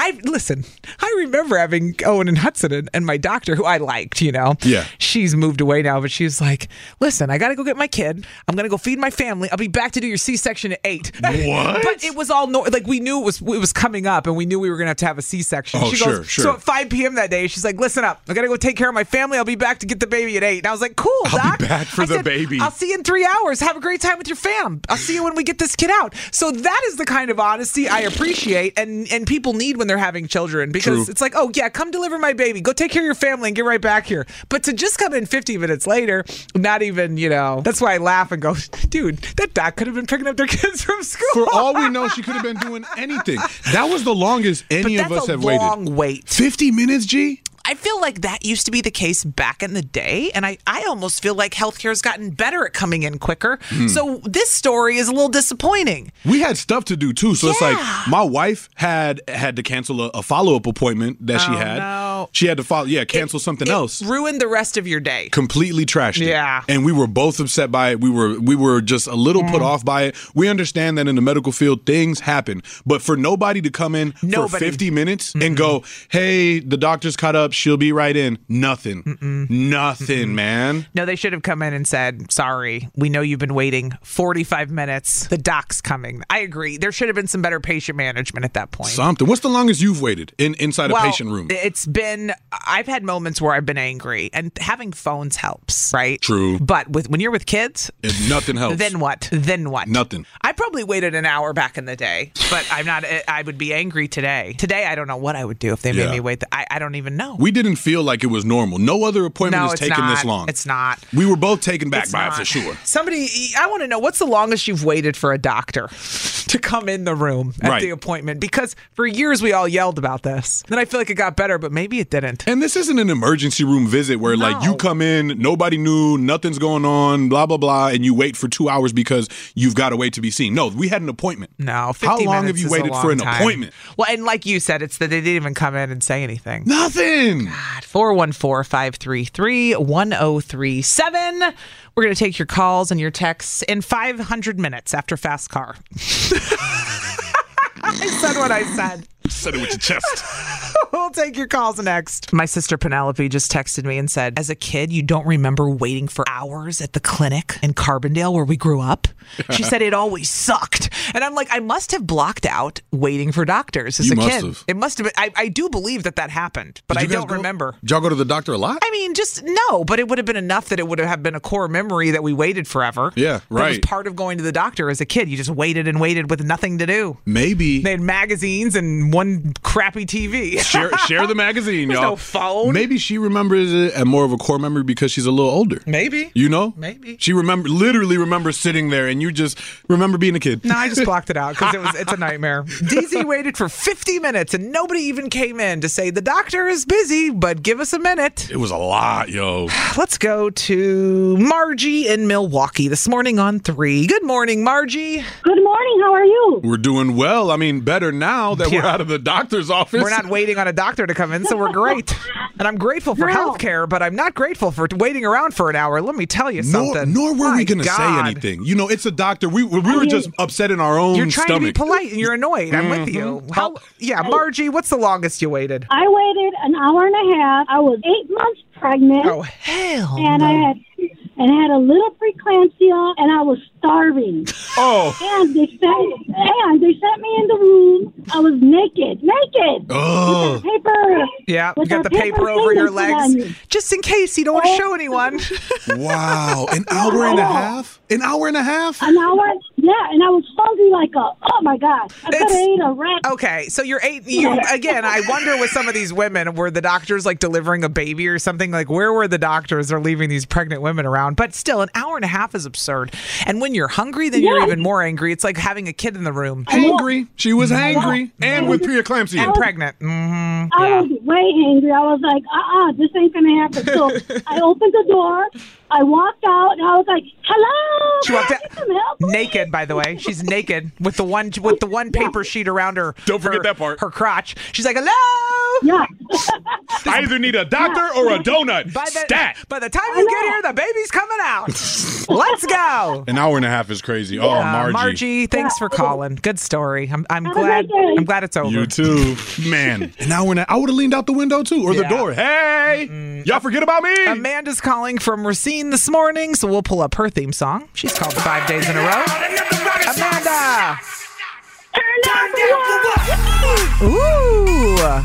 [SPEAKER 2] I remember having Owen and Hudson and my doctor, who I liked,
[SPEAKER 3] Yeah.
[SPEAKER 2] She's moved away now, but she was like, listen, I got to go get my kid. I'm going to go feed my family. I'll be back to do your C-section at 8.
[SPEAKER 3] What?
[SPEAKER 2] But it was all, we knew it was coming up, and we knew we were going to have a C-section.
[SPEAKER 3] Oh,
[SPEAKER 2] she
[SPEAKER 3] sure.
[SPEAKER 2] So at 5 p.m. that day, she's like, listen up. I got to go take care of my family. I'll be back to get the baby at 8. And I was like, cool, Doc.
[SPEAKER 3] I'll be back for the baby.
[SPEAKER 2] I'll see you in 3 hours. Have a great time with your fam. I'll see you when we get this kid out. So that is the kind of honesty I appreciate and people need when they're having children, because it's like, oh, yeah, come deliver my baby. Go take care of your family and get right back here. But to just come in 50 minutes later, not even, that's why I laugh and go, dude, that doc could have been picking up their kids from school.
[SPEAKER 3] For all we know, she could have been doing anything. That was the longest any of us have waited.
[SPEAKER 2] That's a long wait.
[SPEAKER 3] 50 minutes, G?
[SPEAKER 2] I feel like that used to be the case back in the day, and I almost feel like healthcare has gotten better at coming in quicker. So this story is a little disappointing.
[SPEAKER 3] We had stuff to do too, so it's like my wife had to cancel a follow-up appointment that she had.
[SPEAKER 2] No.
[SPEAKER 3] She had to cancel something else.
[SPEAKER 2] Ruined the rest of your day.
[SPEAKER 3] Completely trashed it.
[SPEAKER 2] Yeah.
[SPEAKER 3] And we were both upset by it. We were just a little put off by it. We understand that in the medical field things happen, but for nobody to come in for 50 minutes and go, "Hey, the doctor's caught up. She'll be right in." Nothing. Nothing, man.
[SPEAKER 2] No, they should have come in and said, sorry, we know you've been waiting 45 minutes. The doc's coming. I agree. There should have been some better patient management at that point.
[SPEAKER 3] Something. What's the longest you've waited inside a patient room?
[SPEAKER 2] I've had moments where I've been angry, and having phones helps, right?
[SPEAKER 3] True.
[SPEAKER 2] But when you're with kids,
[SPEAKER 3] nothing helps.
[SPEAKER 2] Then what?
[SPEAKER 3] Nothing.
[SPEAKER 2] I probably waited an hour back in the day, but I would be angry today. Today, I don't know what I would do if they made me wait. I don't even know.
[SPEAKER 3] We didn't feel like it was normal. No other appointment is taking this long.
[SPEAKER 2] It's not.
[SPEAKER 3] We were both taken back by it for sure.
[SPEAKER 2] I want to know, what's the longest you've waited for a doctor to come in the room at the appointment? Because for years we all yelled about this. Then I feel like it got better, but maybe it didn't.
[SPEAKER 3] And this isn't an emergency room visit where like you come in, nobody knew, nothing's going on, blah, blah, blah, and you wait for 2 hours because you've got to wait to be seen. No, we had an appointment.
[SPEAKER 2] No, 50
[SPEAKER 3] How long
[SPEAKER 2] minutes
[SPEAKER 3] have you
[SPEAKER 2] is
[SPEAKER 3] waited
[SPEAKER 2] a long
[SPEAKER 3] for an
[SPEAKER 2] time.
[SPEAKER 3] appointment?
[SPEAKER 2] Well, and like you said, it's that they didn't even come in and say anything.
[SPEAKER 3] Nothing.
[SPEAKER 2] God, 414-533-1037. We're going to take your calls and your texts in 500 minutes after Fast Car. I said what I said.
[SPEAKER 3] Said it with your chest.
[SPEAKER 2] We'll take your calls next. My sister Penelope just texted me and said, as a kid, you don't remember waiting for hours at the clinic in Carbondale where we grew up? She said it always sucked. And I'm like, I must have blocked out waiting for doctors as a kid.
[SPEAKER 3] Have.
[SPEAKER 2] It must have been. I do believe that happened, but I don't remember.
[SPEAKER 3] Did y'all go to the doctor a lot?
[SPEAKER 2] I mean, no, but it would have been enough that it would have been a core memory that we waited forever.
[SPEAKER 3] Yeah, right.
[SPEAKER 2] That was part of going to the doctor as a kid. You just waited and waited with nothing to do.
[SPEAKER 3] Maybe.
[SPEAKER 2] They had magazines and one crappy TV.
[SPEAKER 3] Share the magazine, y'all.
[SPEAKER 2] No phone.
[SPEAKER 3] Maybe she remembers it at more of a core memory because she's a little older.
[SPEAKER 2] Maybe.
[SPEAKER 3] You know?
[SPEAKER 2] Maybe.
[SPEAKER 3] She literally remembers sitting there and you just remember being a kid.
[SPEAKER 2] No, I just blocked it out because it's a nightmare. DZ waited for 50 minutes and nobody even came in to say the doctor is busy, but give us a minute.
[SPEAKER 3] It was a lot, yo.
[SPEAKER 2] Let's go to Margie in Milwaukee this morning on 3. Good morning, Margie.
[SPEAKER 13] Good morning. How are you?
[SPEAKER 3] We're doing well. I mean, better now that we're out of the doctor's office.
[SPEAKER 2] We're not waiting on a doctor to come in, so we're great. And I'm grateful for healthcare, but I'm not grateful for waiting around for an hour. Let me tell you something.
[SPEAKER 3] Nor were we going to say anything. You know, it's a doctor. We were just upset in our own
[SPEAKER 2] You're trying
[SPEAKER 3] stomach.
[SPEAKER 2] to be polite and you're annoyed. I'm with you. Margie, what's the longest you waited?
[SPEAKER 13] I waited an hour and a half. I was 8 months pregnant.
[SPEAKER 2] Oh, hell
[SPEAKER 13] and
[SPEAKER 2] no.
[SPEAKER 13] I had a little preeclampsia, and I was starving.
[SPEAKER 3] Oh.
[SPEAKER 13] And they sent me in the room. I was naked.
[SPEAKER 3] Oh.
[SPEAKER 13] With that paper.
[SPEAKER 2] Yeah, you got the paper over your legs. Just in case you don't want to show anyone.
[SPEAKER 3] Wow. An hour and a half? An hour and a half?
[SPEAKER 13] An hour? Yeah, and I was hungry like oh my God. I could have ate a rat.
[SPEAKER 2] Okay, so again, I wonder with some of these women, were the doctors like delivering a baby or something? Like, where were the doctors that are leaving these pregnant women around? But still, an hour and a half is absurd. And when you're hungry, then you're even more angry. It's like having a kid in the room.
[SPEAKER 3] Angry. She was angry and with preeclampsia.
[SPEAKER 2] And pregnant.
[SPEAKER 13] I was way angry. I was like, this ain't going to happen. So I opened the door, I walked out and I was like, "Hello."
[SPEAKER 2] She walked out
[SPEAKER 13] Come help me.
[SPEAKER 2] naked, by the way. She's naked with the one paper sheet around her.
[SPEAKER 3] Don't forget that part.
[SPEAKER 2] Her crotch. She's like, "Hello."
[SPEAKER 13] Yeah.
[SPEAKER 3] I either need a doctor or a donut. Stat.
[SPEAKER 2] By the time you get here, the baby's coming out. Let's go.
[SPEAKER 3] An hour and a half is crazy. Oh, Margie.
[SPEAKER 2] Thanks for calling. Good story. I'm
[SPEAKER 13] Have a
[SPEAKER 2] glad.
[SPEAKER 13] great day.
[SPEAKER 2] I'm glad it's over.
[SPEAKER 3] You too. Man, an hour and a half. I would have leaned out the window too, or the
[SPEAKER 2] Yeah.
[SPEAKER 3] door. Hey, y'all forget about me.
[SPEAKER 2] Amanda's calling from Racine this morning, so we'll pull up her theme song. She's called 5 days in a row. Amanda. Ooh.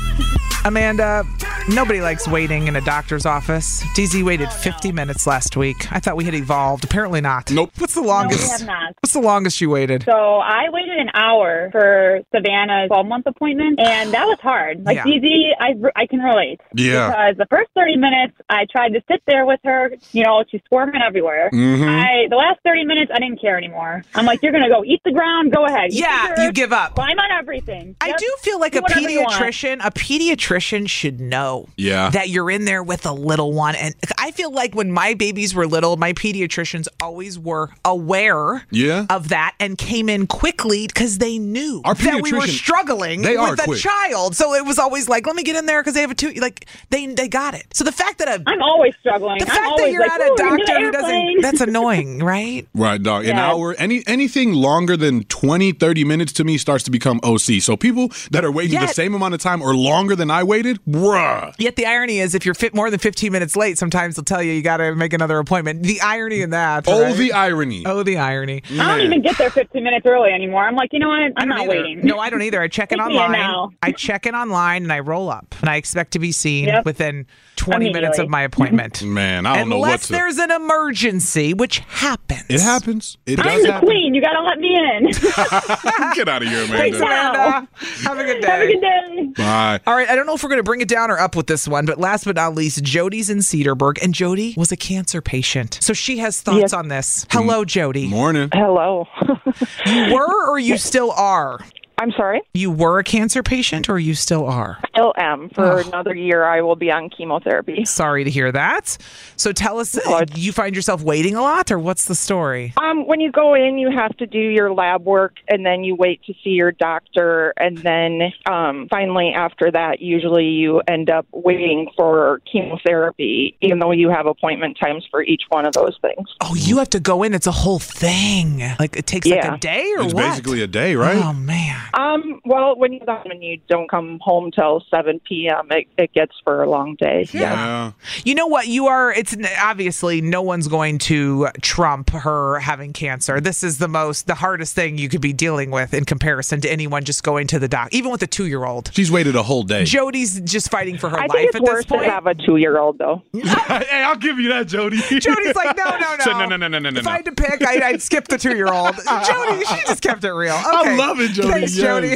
[SPEAKER 2] Amanda, nobody likes waiting in a doctor's office. DZ waited 50 minutes last week. I thought we had evolved. Apparently not.
[SPEAKER 3] Nope.
[SPEAKER 2] What's the longest?
[SPEAKER 14] No, we have not.
[SPEAKER 2] What's the longest you waited?
[SPEAKER 14] So I waited an hour for Savannah's 12-month appointment, and that was hard. Like,
[SPEAKER 2] Yeah.
[SPEAKER 14] DZ, I can relate.
[SPEAKER 3] Yeah.
[SPEAKER 14] Because the first 30 minutes, I tried to sit there with her. You know, she's squirming everywhere.
[SPEAKER 3] Mhm.
[SPEAKER 14] The last 30 minutes, I didn't care anymore. I'm like, you're going to go eat the ground? Go ahead.
[SPEAKER 2] Yeah, you give up.
[SPEAKER 14] Climb on everything.
[SPEAKER 2] I
[SPEAKER 14] Yep.
[SPEAKER 2] do feel like
[SPEAKER 14] Do
[SPEAKER 2] a
[SPEAKER 14] whatever you want.
[SPEAKER 2] pediatrician should know
[SPEAKER 3] Yeah.
[SPEAKER 2] that you're in there with a little one. And I feel like when my babies were little, my pediatricians always were aware
[SPEAKER 3] Yeah.
[SPEAKER 2] of that and came in quickly because they knew
[SPEAKER 3] Our
[SPEAKER 2] that we were
[SPEAKER 3] pediatrician-
[SPEAKER 2] struggling
[SPEAKER 3] they are
[SPEAKER 2] with a
[SPEAKER 3] quick.
[SPEAKER 2] child. So it was always like, let me get in there because they have a two. Like they got it. So the fact that
[SPEAKER 14] I'm always struggling.
[SPEAKER 2] the
[SPEAKER 14] I'm
[SPEAKER 2] fact that
[SPEAKER 14] always
[SPEAKER 2] you're
[SPEAKER 14] like,
[SPEAKER 2] at a
[SPEAKER 14] "Ooh, we're in
[SPEAKER 2] doctor
[SPEAKER 14] the
[SPEAKER 2] who doesn't,
[SPEAKER 14] airplane."
[SPEAKER 2] that's annoying, right?
[SPEAKER 3] Right, dog. An
[SPEAKER 14] Yeah.
[SPEAKER 3] hour, anything longer than 20, 30 minutes to me starts to become OC. So people that are waiting the
[SPEAKER 2] Yet-
[SPEAKER 3] same amount of time or longer than I waited, bruh.
[SPEAKER 2] Yet the irony is, if you're more than 15 minutes late, sometimes they'll tell you got to make another appointment. The irony in that.
[SPEAKER 3] Oh,
[SPEAKER 2] right?
[SPEAKER 3] the irony.
[SPEAKER 2] Oh, the irony.
[SPEAKER 14] I don't even get there 15 minutes early anymore. I'm like, you know what? I'm not
[SPEAKER 2] either.
[SPEAKER 14] waiting.
[SPEAKER 2] No, I don't either. I check in
[SPEAKER 14] Take me in
[SPEAKER 2] online.
[SPEAKER 14] now.
[SPEAKER 2] I check in online and I roll up, and I expect to be seen
[SPEAKER 14] Yep.
[SPEAKER 2] within 20 minutes
[SPEAKER 14] Immediately.
[SPEAKER 2] of my appointment.
[SPEAKER 3] Man, I don't know what
[SPEAKER 2] Unless
[SPEAKER 3] to.
[SPEAKER 2] there's an emergency, which happens.
[SPEAKER 3] It happens. It
[SPEAKER 14] I'm
[SPEAKER 3] does
[SPEAKER 14] the
[SPEAKER 3] happen.
[SPEAKER 14] queen. You got to let me in.
[SPEAKER 3] Get out of here,
[SPEAKER 2] Thanks,
[SPEAKER 3] Amanda.
[SPEAKER 2] Amanda. Have a good day.
[SPEAKER 14] Have a good day.
[SPEAKER 3] Bye.
[SPEAKER 2] All right, I don't know if we're going to bring it down or up with this one, but last but not least, Jody's in Cedarburg, and Jody was a cancer patient. So she has thoughts on this. Hello, Jody.
[SPEAKER 3] Morning.
[SPEAKER 15] Hello.
[SPEAKER 2] You were or you still are?
[SPEAKER 15] I'm sorry?
[SPEAKER 2] You were a cancer patient or you still are?
[SPEAKER 15] Still am. For another year, I will be on chemotherapy.
[SPEAKER 2] Sorry to hear that. So tell us, you find yourself waiting a lot, or what's the story?
[SPEAKER 15] When you go in, you have to do your lab work, and then you wait to see your doctor, and then finally after that, usually you end up waiting for chemotherapy, even though you have appointment times for each one of those things.
[SPEAKER 2] Oh, you have to go in. It's a whole thing. Like it takes like
[SPEAKER 15] Yeah.
[SPEAKER 2] a day or
[SPEAKER 3] It's
[SPEAKER 2] what?
[SPEAKER 3] basically a day, right?
[SPEAKER 2] Oh, man.
[SPEAKER 15] Well, when you come and you don't come home till 7 p.m., it gets for a long day.
[SPEAKER 3] Yeah.
[SPEAKER 2] You know what? It's obviously no one's going to trump her having cancer. This is the hardest thing you could be dealing with in comparison to anyone just going to the doc, even with a 2-year-old.
[SPEAKER 3] She's waited a whole day.
[SPEAKER 2] Jody's just fighting for her
[SPEAKER 15] I
[SPEAKER 2] life
[SPEAKER 15] think it's
[SPEAKER 2] at this
[SPEAKER 15] worse
[SPEAKER 2] point.
[SPEAKER 15] to have a 2-year-old, though.
[SPEAKER 3] Hey, I'll give you that, Jody.
[SPEAKER 2] Jody's like, no.
[SPEAKER 3] So, no.
[SPEAKER 2] If I had to pick, I'd skip the 2-year-old. Jody, she just kept it real. Okay.
[SPEAKER 3] I love it, Jody.
[SPEAKER 2] Thanks,
[SPEAKER 3] Yes.
[SPEAKER 2] Jody.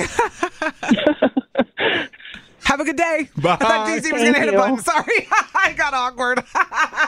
[SPEAKER 2] Have a good day.
[SPEAKER 3] Bye.
[SPEAKER 2] I thought DZ was going to hit a button. Sorry. I got awkward.